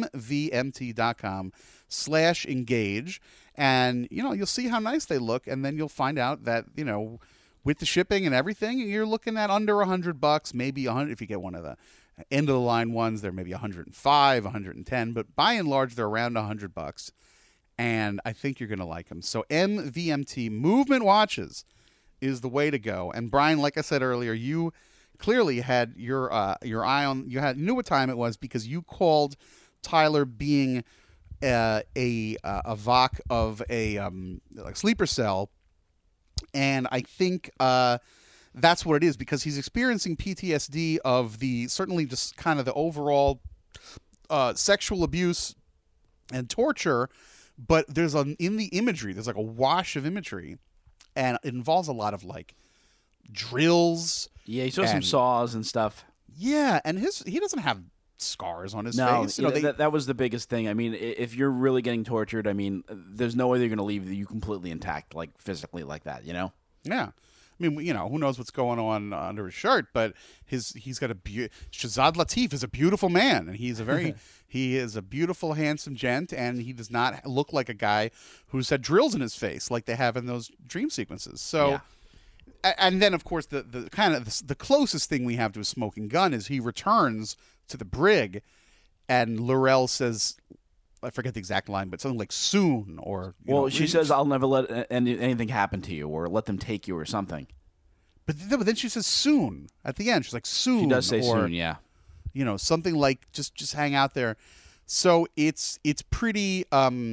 S6: mvmt.com/engage, and you'll see how nice they look, and then you'll find out that with the shipping and everything, you're looking at under $100, maybe $100 if you get one of the end of the line ones. They're maybe $105, $110, but by and large, they're around $100, and I think you're going to like them. So MVMT Movement Watches is the way to go. And Brian, like I said earlier, you clearly had your eye on. You knew what time it was because you called Tyler being a Vok of a like sleeper cell. And I think that's what it is, because he's experiencing PTSD of certainly just kind of the overall sexual abuse and torture. But there's in the imagery, there's like a wash of imagery, and it involves a lot of like drills.
S7: Yeah, he saw some saws and stuff.
S6: Yeah, and he doesn't have scars on his face.
S7: That was the biggest thing. I mean, if you're really getting tortured, I mean, there's no way they're going to leave you completely intact, like physically like that, Yeah.
S6: I mean, who knows what's going on under his shirt, but he's got Shazad Latif is a beautiful man, and he is a beautiful, handsome gent, and he does not look like a guy who's had drills in his face like they have in those dream sequences. So. Yeah. And then, of course, the kind of the closest thing we have to a smoking gun is he returns to the brig, and L'Rell says, I forget the exact line, but something like soon, or
S7: she says, "I'll never let anything happen to you, or let them take you, or something."
S6: But then she says soon at the end. She's like soon.
S7: She does say soon, yeah.
S6: Something like just hang out there. So it's pretty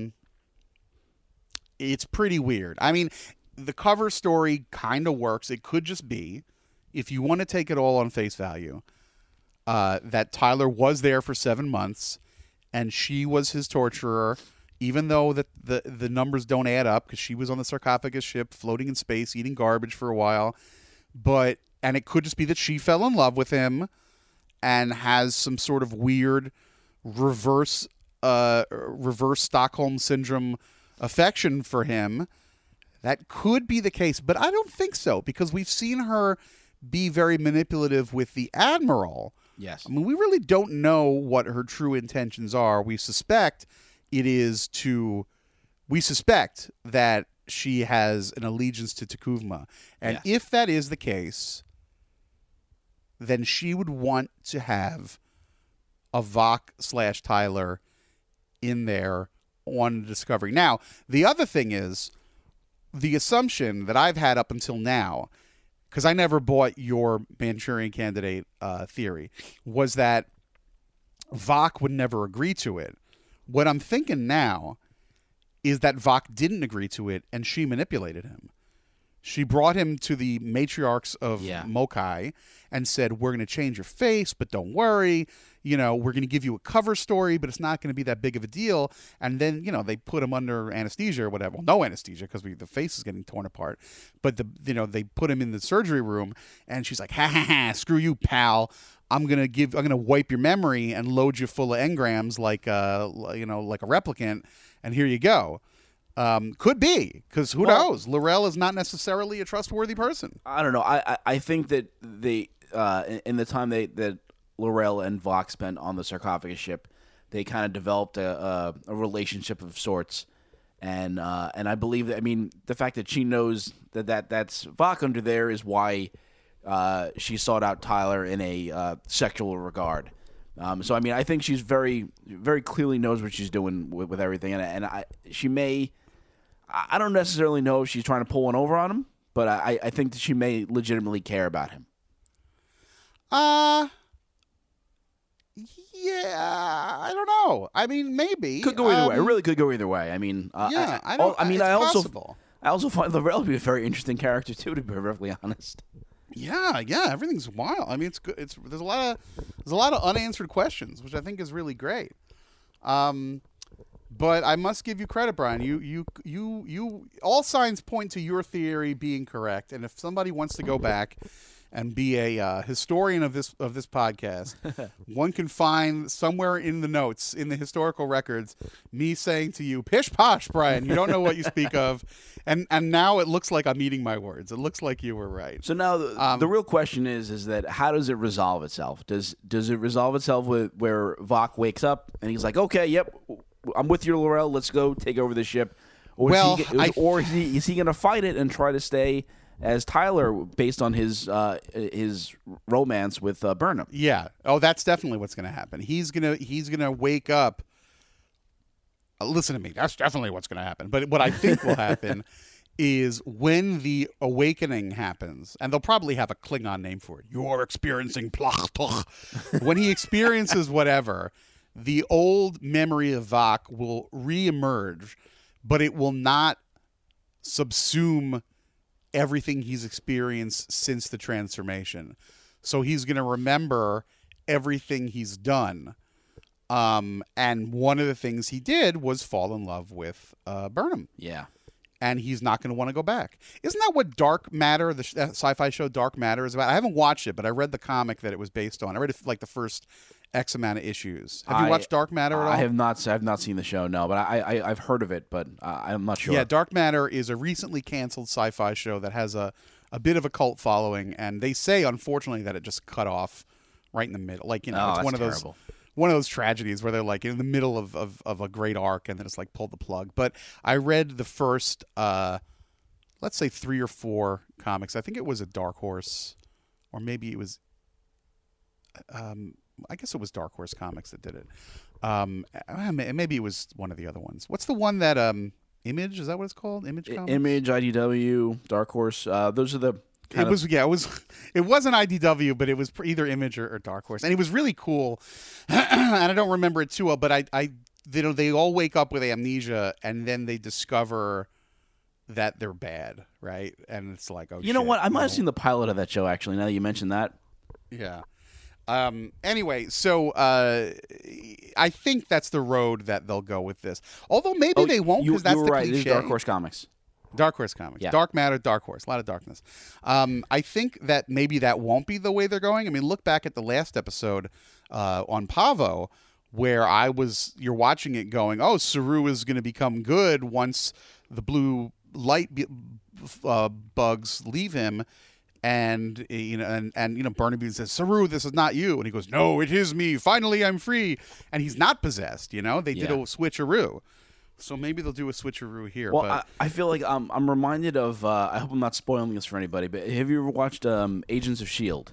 S6: weird. I mean, the cover story kind of works. It could just be, if you want to take it all on face value, that Tyler was there for 7 months, and she was his torturer, even though the numbers don't add up, because she was on the sarcophagus ship, floating in space, eating garbage for a while. And it could just be that she fell in love with him and has some sort of weird reverse Stockholm syndrome affection for him. That could be the case, but I don't think so, because we've seen her be very manipulative with the Admiral.
S7: Yes.
S6: I mean, we really don't know what her true intentions are. We suspect that she has an allegiance to Takuvma. And if that is the case, then she would want to have a Vok/Tyler in there on Discovery. Now, the other thing is, the assumption that I've had up until now, because I never bought your Manchurian Candidate theory, was that Vok would never agree to it. What I'm thinking now is that Vok didn't agree to it, and she manipulated him. She brought him to the matriarchs of Mokai and said, "We're going to change your face, but don't worry. We're going to give you a cover story, but it's not going to be that big of a deal." And then, they put him under anesthesia or whatever. Well, no anesthesia, because the face is getting torn apart. But they put him in the surgery room, and she's like, "Ha, screw you, pal. I'm gonna wipe your memory and load you full of engrams like a replicant, and here you go." Could be, because who knows? L'Rell is not necessarily a trustworthy person.
S7: I don't know. I think that they in the time that L'Rell and Vok spent on the sarcophagus ship, they kind of developed a relationship of sorts, and I believe that, I mean, the fact that she knows that's Vok under there is why she sought out Tyler in a sexual regard. So I mean, I think she's very, very clearly knows what she's doing with everything, and she may. I don't necessarily know if she's trying to pull one over on him, but I think that she may legitimately care about him.
S6: Yeah, I don't know. I mean, maybe
S7: could go either way. It really could go either way. I mean,
S6: yeah,
S7: I
S6: possible.
S7: I also find Laurel to be a very interesting character too, to be perfectly honest.
S6: Yeah, everything's wild. I mean, it's good. There's a lot of unanswered questions, which I think is really great. But I must give you credit, Brian. You all signs point to your theory being correct. And if somebody wants to go back and be a historian of this podcast, one can find somewhere in the notes, in the historical records, me saying to you, "Pish posh, Brian, you don't know what you speak of." And now it looks like I'm eating my words. It looks like you were right.
S7: So now the real question is that how does it resolve itself? Does it resolve itself with where Vok wakes up and he's like, "Okay, yep, I'm with you, Laurel. Let's go take over the ship." Or is he going to fight it and try to stay as Tyler based on his romance with Burnham?
S6: Yeah. Oh, that's definitely what's going to happen. He's gonna wake up. Listen to me. That's definitely what's going to happen. But what I think will happen is when the awakening happens, and they'll probably have a Klingon name for it. You're experiencing plach. When he experiences whatever, the old memory of Vok will reemerge, but it will not subsume everything he's experienced since the transformation. So he's going to remember everything he's done. And one of the things he did was fall in love with Burnham.
S7: Yeah.
S6: And he's not going to want to go back. Isn't that what Dark Matter, the sci-fi show Dark Matter, is about? I haven't watched it, but I read the comic that it was based on. I read it like the first X amount of issues. Have you watched Dark Matter at all?
S7: I have not. I've not seen the show, no, but I've heard of it, but I'm not sure.
S6: Yeah, Dark Matter is a recently canceled sci-fi show that has a bit of a cult following, and they say, unfortunately, that it just cut off right in the middle. Like, it's one of those tragedies where they're like in the middle of a great arc and then it's like pulled the plug. But I read the first, let's say 3 or 4 comics. I think it was a Dark Horse, or maybe it was, I guess it was Dark Horse Comics that did it. Maybe it was one of the other ones. What's the one that Image? Is that what it's called? Image Comics?
S7: Image, IDW, Dark Horse. Those are the. It wasn't
S6: IDW, but it was either Image or Dark Horse, and it was really cool. And I don't remember it too well, but they all wake up with amnesia, and then they discover that they're bad, right? And it's like, oh,
S7: you know what? I might have seen the pilot of that show actually. Now that you mentioned that,
S6: yeah. Anyway, so I think that's the road that they'll go with this. Although maybe they won't, because that's the
S7: right.
S6: cliche.
S7: It is Dark Horse Comics.
S6: Dark Horse Comics. Yeah. Dark Matter, Dark Horse. A lot of darkness. I think that maybe that won't be the way they're going. I mean, look back at the last episode on Pavo, where you're watching it going, oh, Saru is going to become good once the blue light bugs leave him. And Burnaby says, Saru, this is not you. And he goes, no, it is me. Finally, I'm free. And he's not possessed. They did a switcheroo. So maybe they'll do a switcheroo here.
S7: Well,
S6: but
S7: I feel like I'm reminded of, I hope I'm not spoiling this for anybody, but have you ever watched Agents of S.H.I.E.L.D.?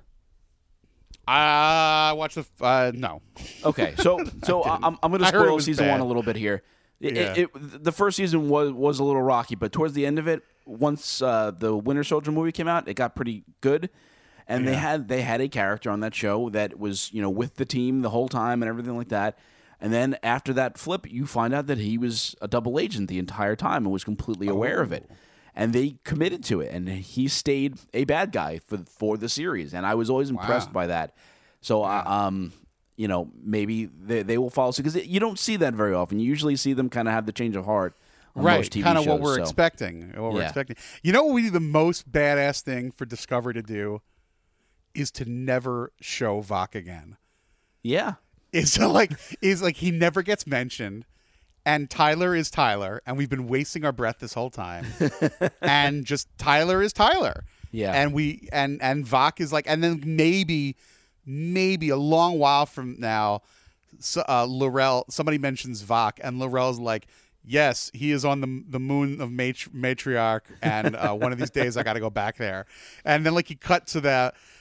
S6: I watched no.
S7: Okay, so I'm going to spoil season 1 a little bit here. The first season was a little rocky, but towards the end of it, once the Winter Soldier movie came out, it got pretty good. And they had a character on that show that was with the team the whole time and everything like that. And then after that flip, you find out that he was a double agent the entire time and was completely aware of it. And they committed to it, and he stayed a bad guy for the series. And I was always impressed by that. So, maybe they will follow suit, because you don't see that very often. You usually see them kind of have the change of heart on most TV
S6: kind of
S7: shows,
S6: what we're expecting. We're expecting. You know what would be the most badass thing for Discovery to do is to never show Vok again.
S7: Yeah.
S6: Is like he never gets mentioned, and Tyler is Tyler, and we've been wasting our breath this whole time, and just Tyler is Tyler, and and Vok is like, and then maybe a long while from now, Laurel, somebody mentions Vok, and Laurel's like, yes, he is on the moon of Matriarch, and one of these days I got to go back there, and then like you cut to that.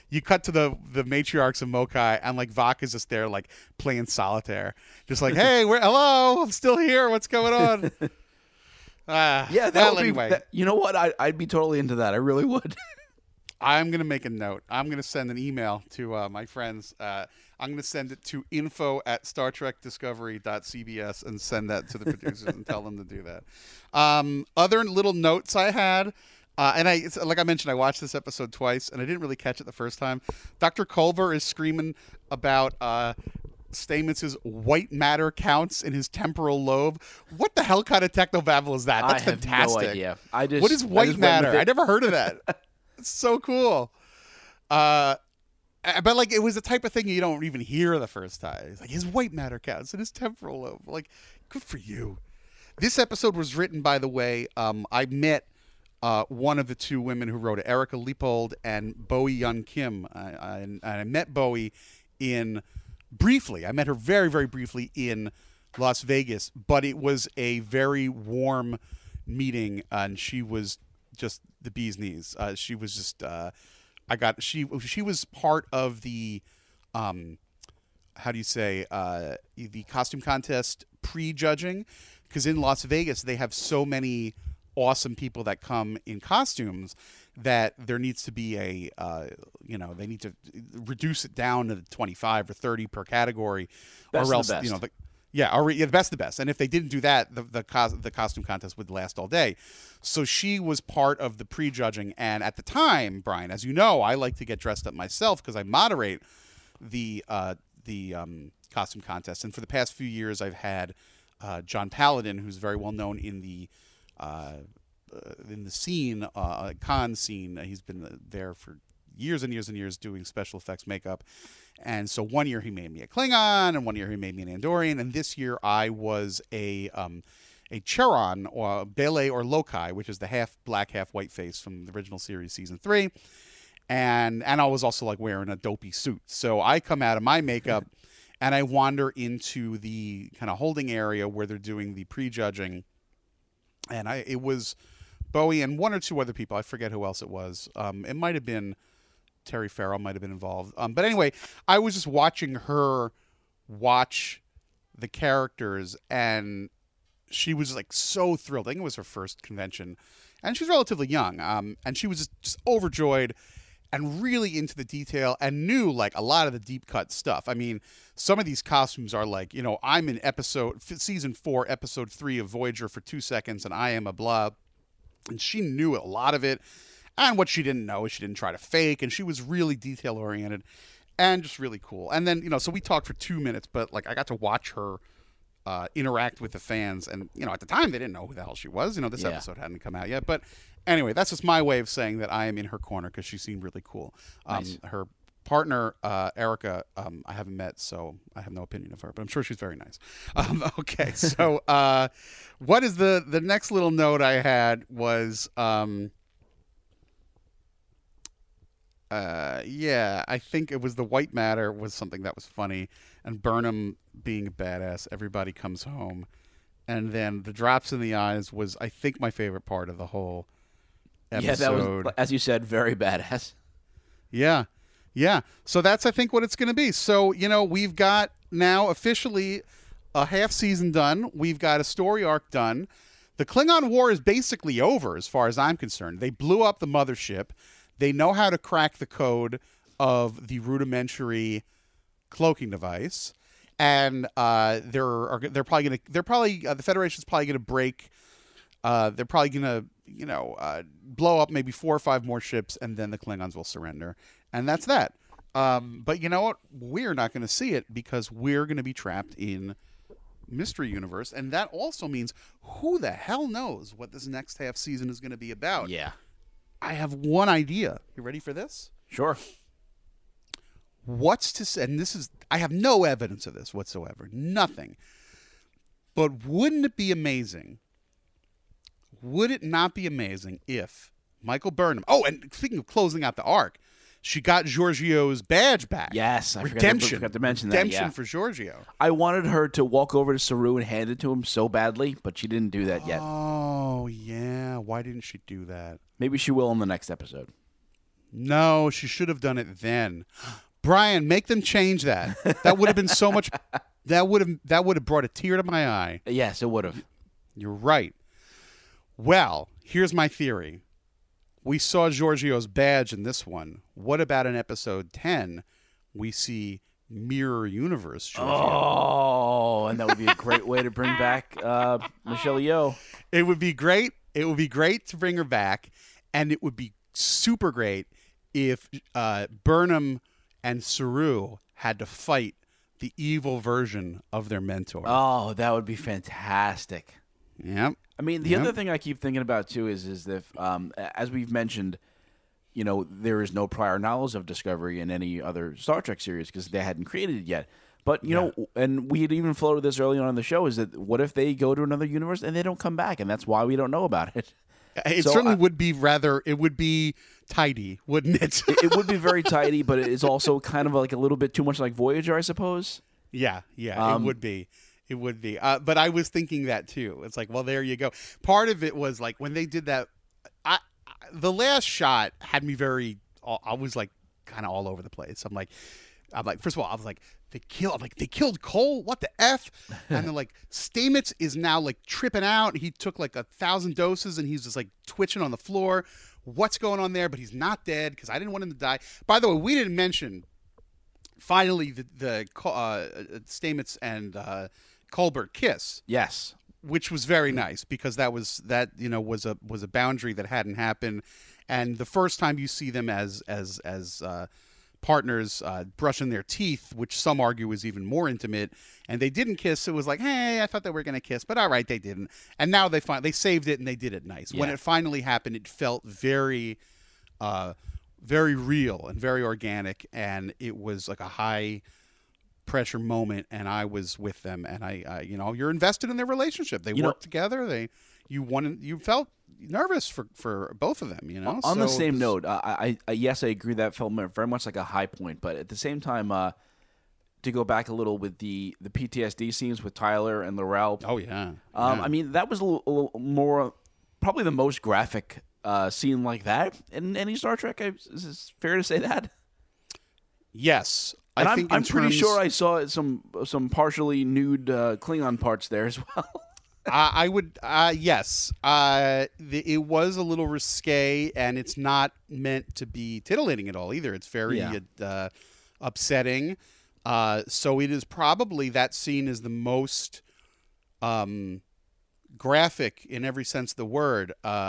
S6: you cut to the matriarchs of Mokai, and like Vaka's just there, like playing solitaire, just like, hey, hello, I'm still here. What's going on?
S7: Yeah, that would be. You know what? I'd be totally into that. I really would.
S6: I'm gonna make a note. I'm gonna send an email to my friends. I'm gonna send it to info@StarTrekDiscovery.cbs and send that to the producers and tell them to do that. Other little notes I had. And like I mentioned, I watched this episode twice, and I didn't really catch it the first time. Dr. Culver is screaming about Stamets' white matter counts in his temporal lobe. What the hell kind of technobabble is that? That's fantastic.
S7: I have no idea.
S6: What is white matter? I never heard of that. It's so cool. But like, it was the type of thing you don't even hear the first time. It's like, his white matter counts in his temporal lobe. Like, good for you. This episode was written, by the way. I met one of the two women who wrote it, Erica Leopold and Bowie Yun Kim. I met Bowie briefly. I met her very, very briefly in Las Vegas, but it was a very warm meeting, and she was just the bee's knees. She was just, she was part of the, the costume contest pre-judging, because in Las Vegas they have so many awesome people that come in costumes that there needs to be they need to reduce it down to 25 or 30 per category,
S7: best
S6: or else
S7: the best.
S6: the best of the best. And if they didn't do that, the costume contest would last all day. So she was part of the pre-judging, and at the time, Brian, as you know, I like to get dressed up myself because I moderate the costume contest. And for the past few years, I've had John Paladin, who's very well known in the scene, con scene. He's been there for years and years and years doing special effects makeup. And so one year he made me a Klingon, and one year he made me an Andorian, and this year I was a Charon, or Bele or Lokai, which is the half black, half white face from the original series, season 3. And I was also like wearing a dopey suit. So I come out of my makeup and I wander into the kind of holding area where they're doing the prejudging. And it was Bowie and one or two other people. I forget who else it was. It might have been Terry Farrell might have been involved. But anyway, I was just watching her watch the characters, and she was like so thrilled. I think it was her first convention, and she's relatively young. And she was just overjoyed and really into the detail and knew like a lot of the deep cut stuff. I mean, some of these costumes are like, I'm in season 4, episode 3 of Voyager for 2 seconds, and I am a blah. And she knew a lot of it. And what she didn't know, she didn't try to fake, and she was really detail oriented and just really cool. And then, so we talked for 2 minutes, but like I got to watch her interact with the fans. And, at the time they didn't know who the hell she was. This episode hadn't come out yet. But anyway, that's just my way of saying that I am in her corner because she seemed really cool.
S7: Nice.
S6: Her partner, Erica, I haven't met, so I have no opinion of her, but I'm sure she's very nice. Okay, so what is the next little note I had was... I think it was the white matter was something that was funny, and Burnham being a badass. Everybody comes home, and then the drops in the eyes was, I think, my favorite part of the whole episode.
S7: Yeah, that was, as you said, very badass.
S6: Yeah. So that's, I think, what it's going to be. So, we've got now officially a half season done. We've got a story arc done. The Klingon War is basically over, as far as I'm concerned. They blew up the mothership. They know how to crack the code of the rudimentary cloaking device, and the Federation's probably going to break. They're probably going to blow up maybe 4 or 5 more ships, and then the Klingons will surrender, and that's that. But you know what? We're not going to see it because we're going to be trapped in Mystery Universe, and that also means who the hell knows what this next half season is going to be about.
S7: Yeah.
S6: I have one idea. You ready for this?
S7: Sure.
S6: What's to say, and I have no evidence of this whatsoever. Nothing. But wouldn't it be amazing? Would it not be amazing if Michael Burnham... Oh, and speaking of closing out the arc, she got Giorgio's badge back.
S7: Yes, I
S6: Redemption.
S7: forgot to mention that.
S6: Redemption for Giorgio.
S7: I wanted her to walk over to Saru and hand it to him so badly, but she didn't do that yet.
S6: Oh, yeah. Why didn't she do that?
S7: Maybe she will in the next episode.
S6: No, she should have done it then. Brian, make them change that. That would have been so much. That would have brought a tear to my eye.
S7: Yes, it would have.
S6: You're right. Well, here's my theory. We saw Giorgio's badge in this one. What about in episode 10? We see Mirror Universe Giorgio.
S7: Oh, and that would be a great way to bring back Michelle Yeoh.
S6: It would be great. It would be great to bring her back, and it would be super great if Burnham and Saru had to fight the evil version of their mentor.
S7: Oh, that would be fantastic.
S6: Yep.
S7: I mean, the other thing I keep thinking about too is that, as we've mentioned, there is no prior knowledge of Discovery in any other Star Trek series because they hadn't created it yet. But you know, and we had even floated this early on in the show: is that what if they go to another universe and they don't come back, and that's why we don't know about it.
S6: It certainly would be it would be tidy, wouldn't it?
S7: It would be very tidy, but it's also kind of like a little bit too much like Voyager, I suppose.
S6: Yeah, it would be. It would be. But I was thinking that too. It's like, well, there you go. Part of it was like when they did that, the last shot had me I was like kind of all over the place. I'm like, first of all, I was like, they killed Cole. What the F? And then like Stamets is now like tripping out. He took like 1,000 doses and he's just like twitching on the floor. What's going on there? But he's not dead because I didn't want him to die. By the way, we didn't mention finally the Stamets and Colbert kiss.
S7: Yes,
S6: which was very nice because that was a boundary that hadn't happened, and the first time you see them as partners brushing their teeth, which some argue is even more intimate, and they didn't kiss. It was like, hey, I thought they were going to kiss, but all right, they didn't. And now they saved it and they did it nice. Yeah. When it finally happened, it felt very, very real and very organic, and it was like a high pressure moment, and I was with them, and I you're invested in their relationship. They worked together. You felt nervous for both of them,
S7: On the same note, I yes, I agree that felt very much like a high point, but at the same time, to go back a little with the PTSD scenes with Tyler and L'Rell.
S6: Oh yeah.
S7: I mean, that was a little more, probably the most graphic scene like that in any Star Trek. Is it fair to say that?
S6: Yes.
S7: And I'm pretty sure I saw some partially nude Klingon parts there as well.
S6: I would, yes. It was a little risque, and it's not meant to be titillating at all either. It's very upsetting. So it is probably, that scene is the most graphic in every sense of the word.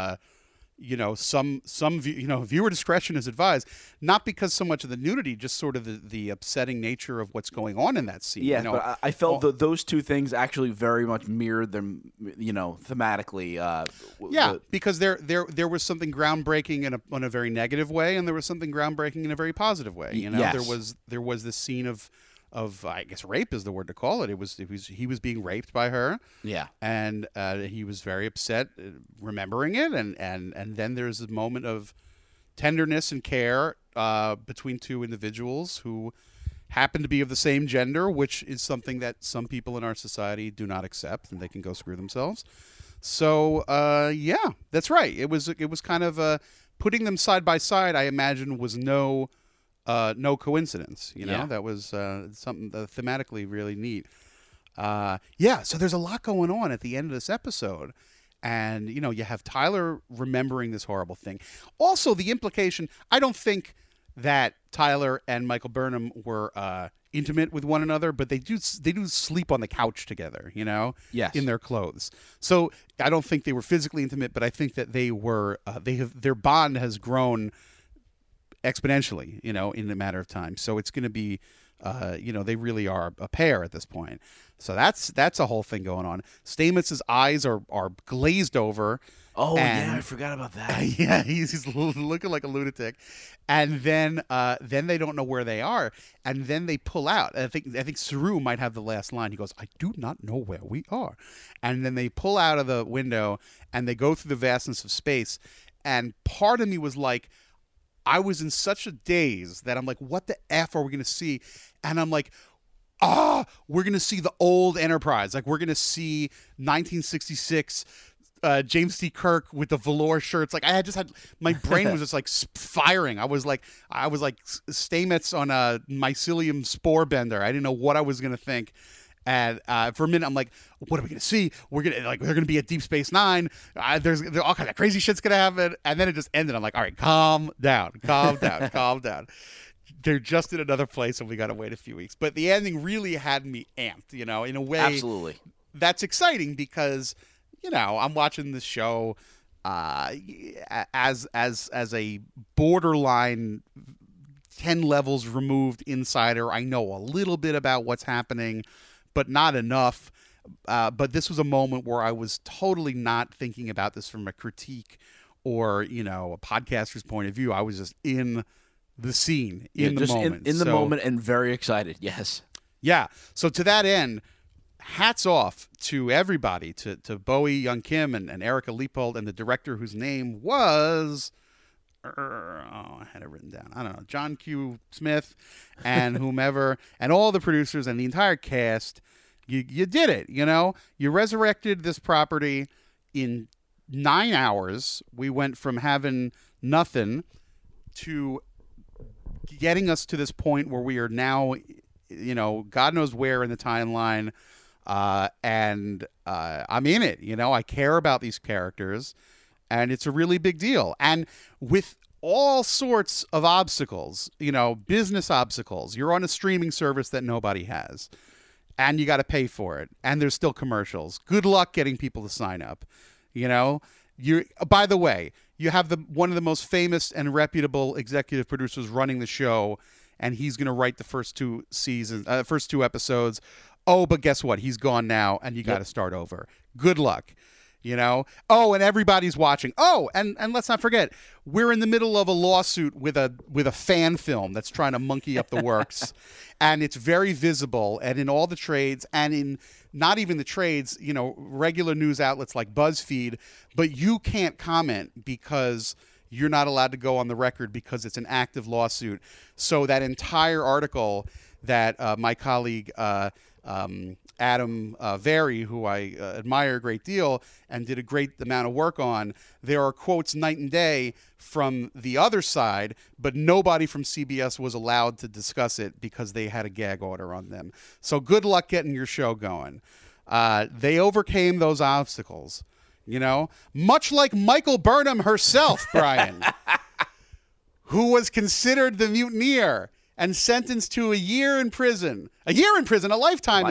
S6: Viewer discretion is advised, not because so much of the nudity, just sort of the upsetting nature of what's going on in that scene.
S7: Yeah, but I felt those two things actually very much mirrored them, thematically.
S6: Because there was something groundbreaking in a very negative way, and there was something groundbreaking in a very positive way.
S7: Yes.
S6: There was this scene of I guess rape is the word to call it. He was being raped by her.
S7: Yeah.
S6: And he was very upset remembering it. And then there's a moment of tenderness and care between two individuals who happen to be of the same gender, which is something that some people in our society do not accept, and they can go screw themselves. So, that's right. It was kind of putting them side by side, I imagine, was no coincidence. That was something thematically really neat. So there's a lot going on at the end of this episode. And, you have Tyler remembering this horrible thing. Also, the implication, I don't think that Tyler and Michael Burnham were intimate with one another, but they do sleep on the couch together,
S7: Yes.
S6: in their clothes. So I don't think they were physically intimate, but I think that they were, their bond has grown exponentially, in a matter of time. So it's going to be, they really are a pair at this point. So that's a whole thing going on. Stamets' eyes are glazed over.
S7: Oh, I forgot about that.
S6: Yeah, he's looking like a lunatic. And then they don't know where they are. And then they pull out. I think Saru might have the last line. He goes, "I do not know where we are." And then they pull out of the window and they go through the vastness of space. And part of me was like, I was in such a daze that I'm like, what the F are we going to see? And I'm like, we're going to see the old Enterprise. Like, we're going to see 1966 James T. Kirk with the velour shirts. Like I had my brain was just like firing. I was like Stamets on a mycelium spore bender. I didn't know what I was gonna think. And for a minute, I'm like, what are we gonna see? They're gonna be at Deep Space Nine. There's all kind of crazy shit's gonna happen. And then it just ended. I'm like, all right, calm down, calm down. They're just in another place, and we got to wait a few weeks. But the ending really had me amped, in a way.
S7: Absolutely.
S6: That's exciting because, I'm watching this show as a borderline 10 levels removed insider. I know a little bit about what's happening, but not enough. But this was a moment where I was totally not thinking about this from a critique or, a podcaster's point of view. I was just in the scene, in the moment.
S7: In the moment and very excited, yes.
S6: Yeah. So to that end, hats off to everybody, to Bowie Young Kim and Erica Leopold and the director whose name was, I had it written down. I don't know, John Q. Smith and whomever, and all the producers and the entire cast. You did it, You resurrected this property in 9 hours. We went from having nothing to getting us to this point where we are now, God knows where in the timeline. And I'm in it, I care about these characters, and it's a really big deal. And with all sorts of obstacles, business obstacles, you're on a streaming service that nobody has, and you got to pay for it. And there's still commercials. Good luck getting people to sign up. By the way, you have one of the most famous and reputable executive producers running the show, and he's going to write the first two episodes. Oh, but guess what? He's gone now, and you got to start over. Good luck. Oh, and everybody's watching. Oh, and let's not forget, we're in the middle of a lawsuit with a fan film that's trying to monkey up the works, and it's very visible, and in all the trades, and in not even the trades, regular news outlets like BuzzFeed, but you can't comment because you're not allowed to go on the record because it's an active lawsuit. So that entire article that my colleague Adam Vary, who I admire a great deal and did a great amount of work on, there are quotes night and day from the other side, but nobody from CBS was allowed to discuss it because they had a gag order on them. So good luck getting your show going. They overcame those obstacles, much like Michael Burnham herself, Brian, who was considered the mutineer and sentenced to a lifetime in prison. A lifetime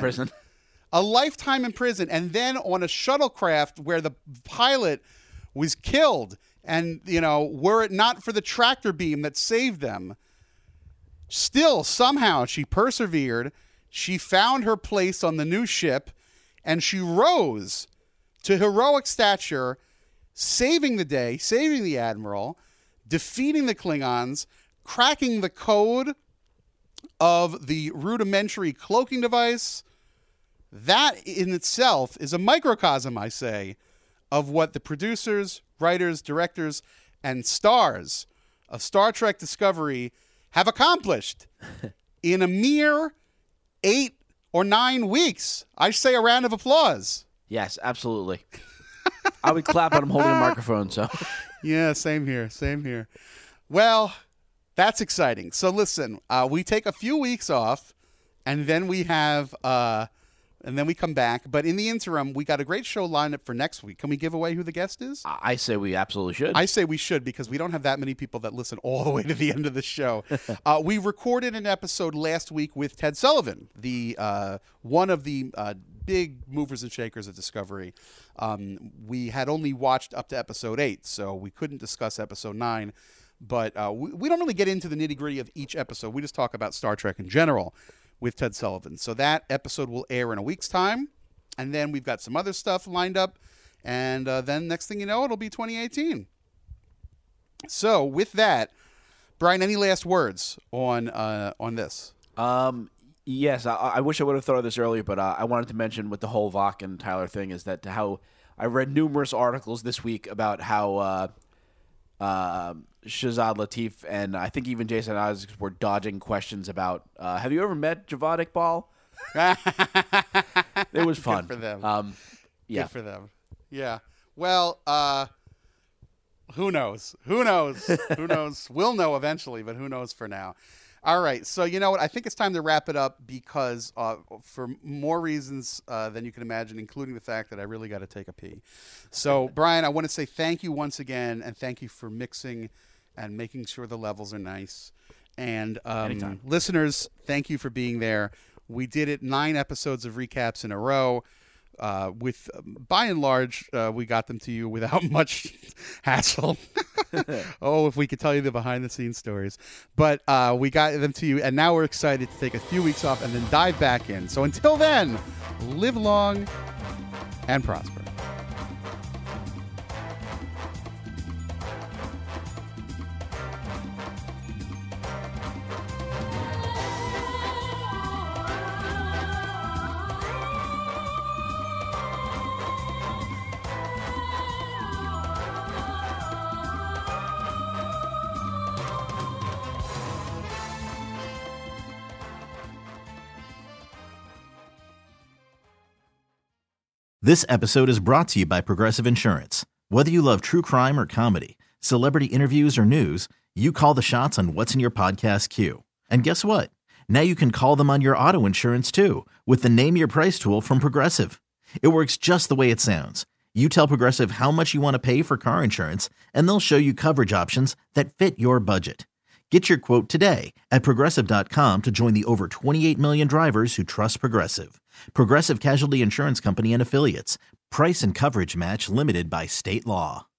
S6: in prison. And then on a shuttlecraft where the pilot was killed. And, were it not for the tractor beam that saved them, still, somehow, she persevered. She found her place on the new ship, and she rose to heroic stature, saving the day, saving the Admiral, defeating the Klingons, cracking the code of the rudimentary cloaking device. That in itself is a microcosm, I say, of what the producers, writers, directors, and stars of Star Trek Discovery have accomplished in a mere 8 or 9 weeks. I say a round of applause.
S7: Yes, absolutely. I would clap when I'm holding a microphone. So,
S6: yeah, same here. Well, that's exciting. So listen, we take a few weeks off, and then we have, and then we come back. But in the interim, we got a great show lined up for next week. Can we give away who the guest is?
S7: I say we absolutely should.
S6: I say we should because we don't have that many people that listen all the way to the end of the show. We recorded an episode last week with Ted Sullivan, the one of the big movers and shakers of Discovery. We had only watched up to episode 8, so we couldn't discuss episode 9. But we don't really get into the nitty-gritty of each episode. We just talk about Star Trek in general with Ted Sullivan. So that episode will air in a week's time. And then we've got some other stuff lined up. And then next thing you know, it'll be 2018. So with that, Brian, any last words on this?
S7: Yes, I wish I would have thought of this earlier, but I wanted to mention with the whole Vok and Tyler thing is that how I read numerous articles this week about how Shazad Latif and I think even Jason Isaacs were dodging questions about, have you ever met Javad Iqbal? It was fun.
S6: Good for them.
S7: Yeah.
S6: Good for them. Yeah. Well, who knows? Who knows? Who knows? We'll know eventually, but who knows for now? All right. So you know what? I think it's time to wrap it up because for more reasons than you can imagine, including the fact that I really got to take a pee. So, Brian, I want to say thank you once again, and thank you for mixing and making sure the levels are nice. And listeners, thank you for being there. We did it 9 episodes of recaps in a row. With by and large, we got them to you without much hassle. Oh, if we could tell you the behind-the-scenes stories. But we got them to you, and now we're excited to take a few weeks off and then dive back in. So until then, live long and prosper.
S1: This episode is brought to you by Progressive Insurance. Whether you love true crime or comedy, celebrity interviews or news, you call the shots on what's in your podcast queue. And guess what? Now you can call them on your auto insurance too with the Name Your Price tool from Progressive. It works just the way it sounds. You tell Progressive how much you want to pay for car insurance, and they'll show you coverage options that fit your budget. Get your quote today at Progressive.com to join the over 28 million drivers who trust Progressive. Progressive Casualty Insurance Company and Affiliates. Price and coverage match limited by state law.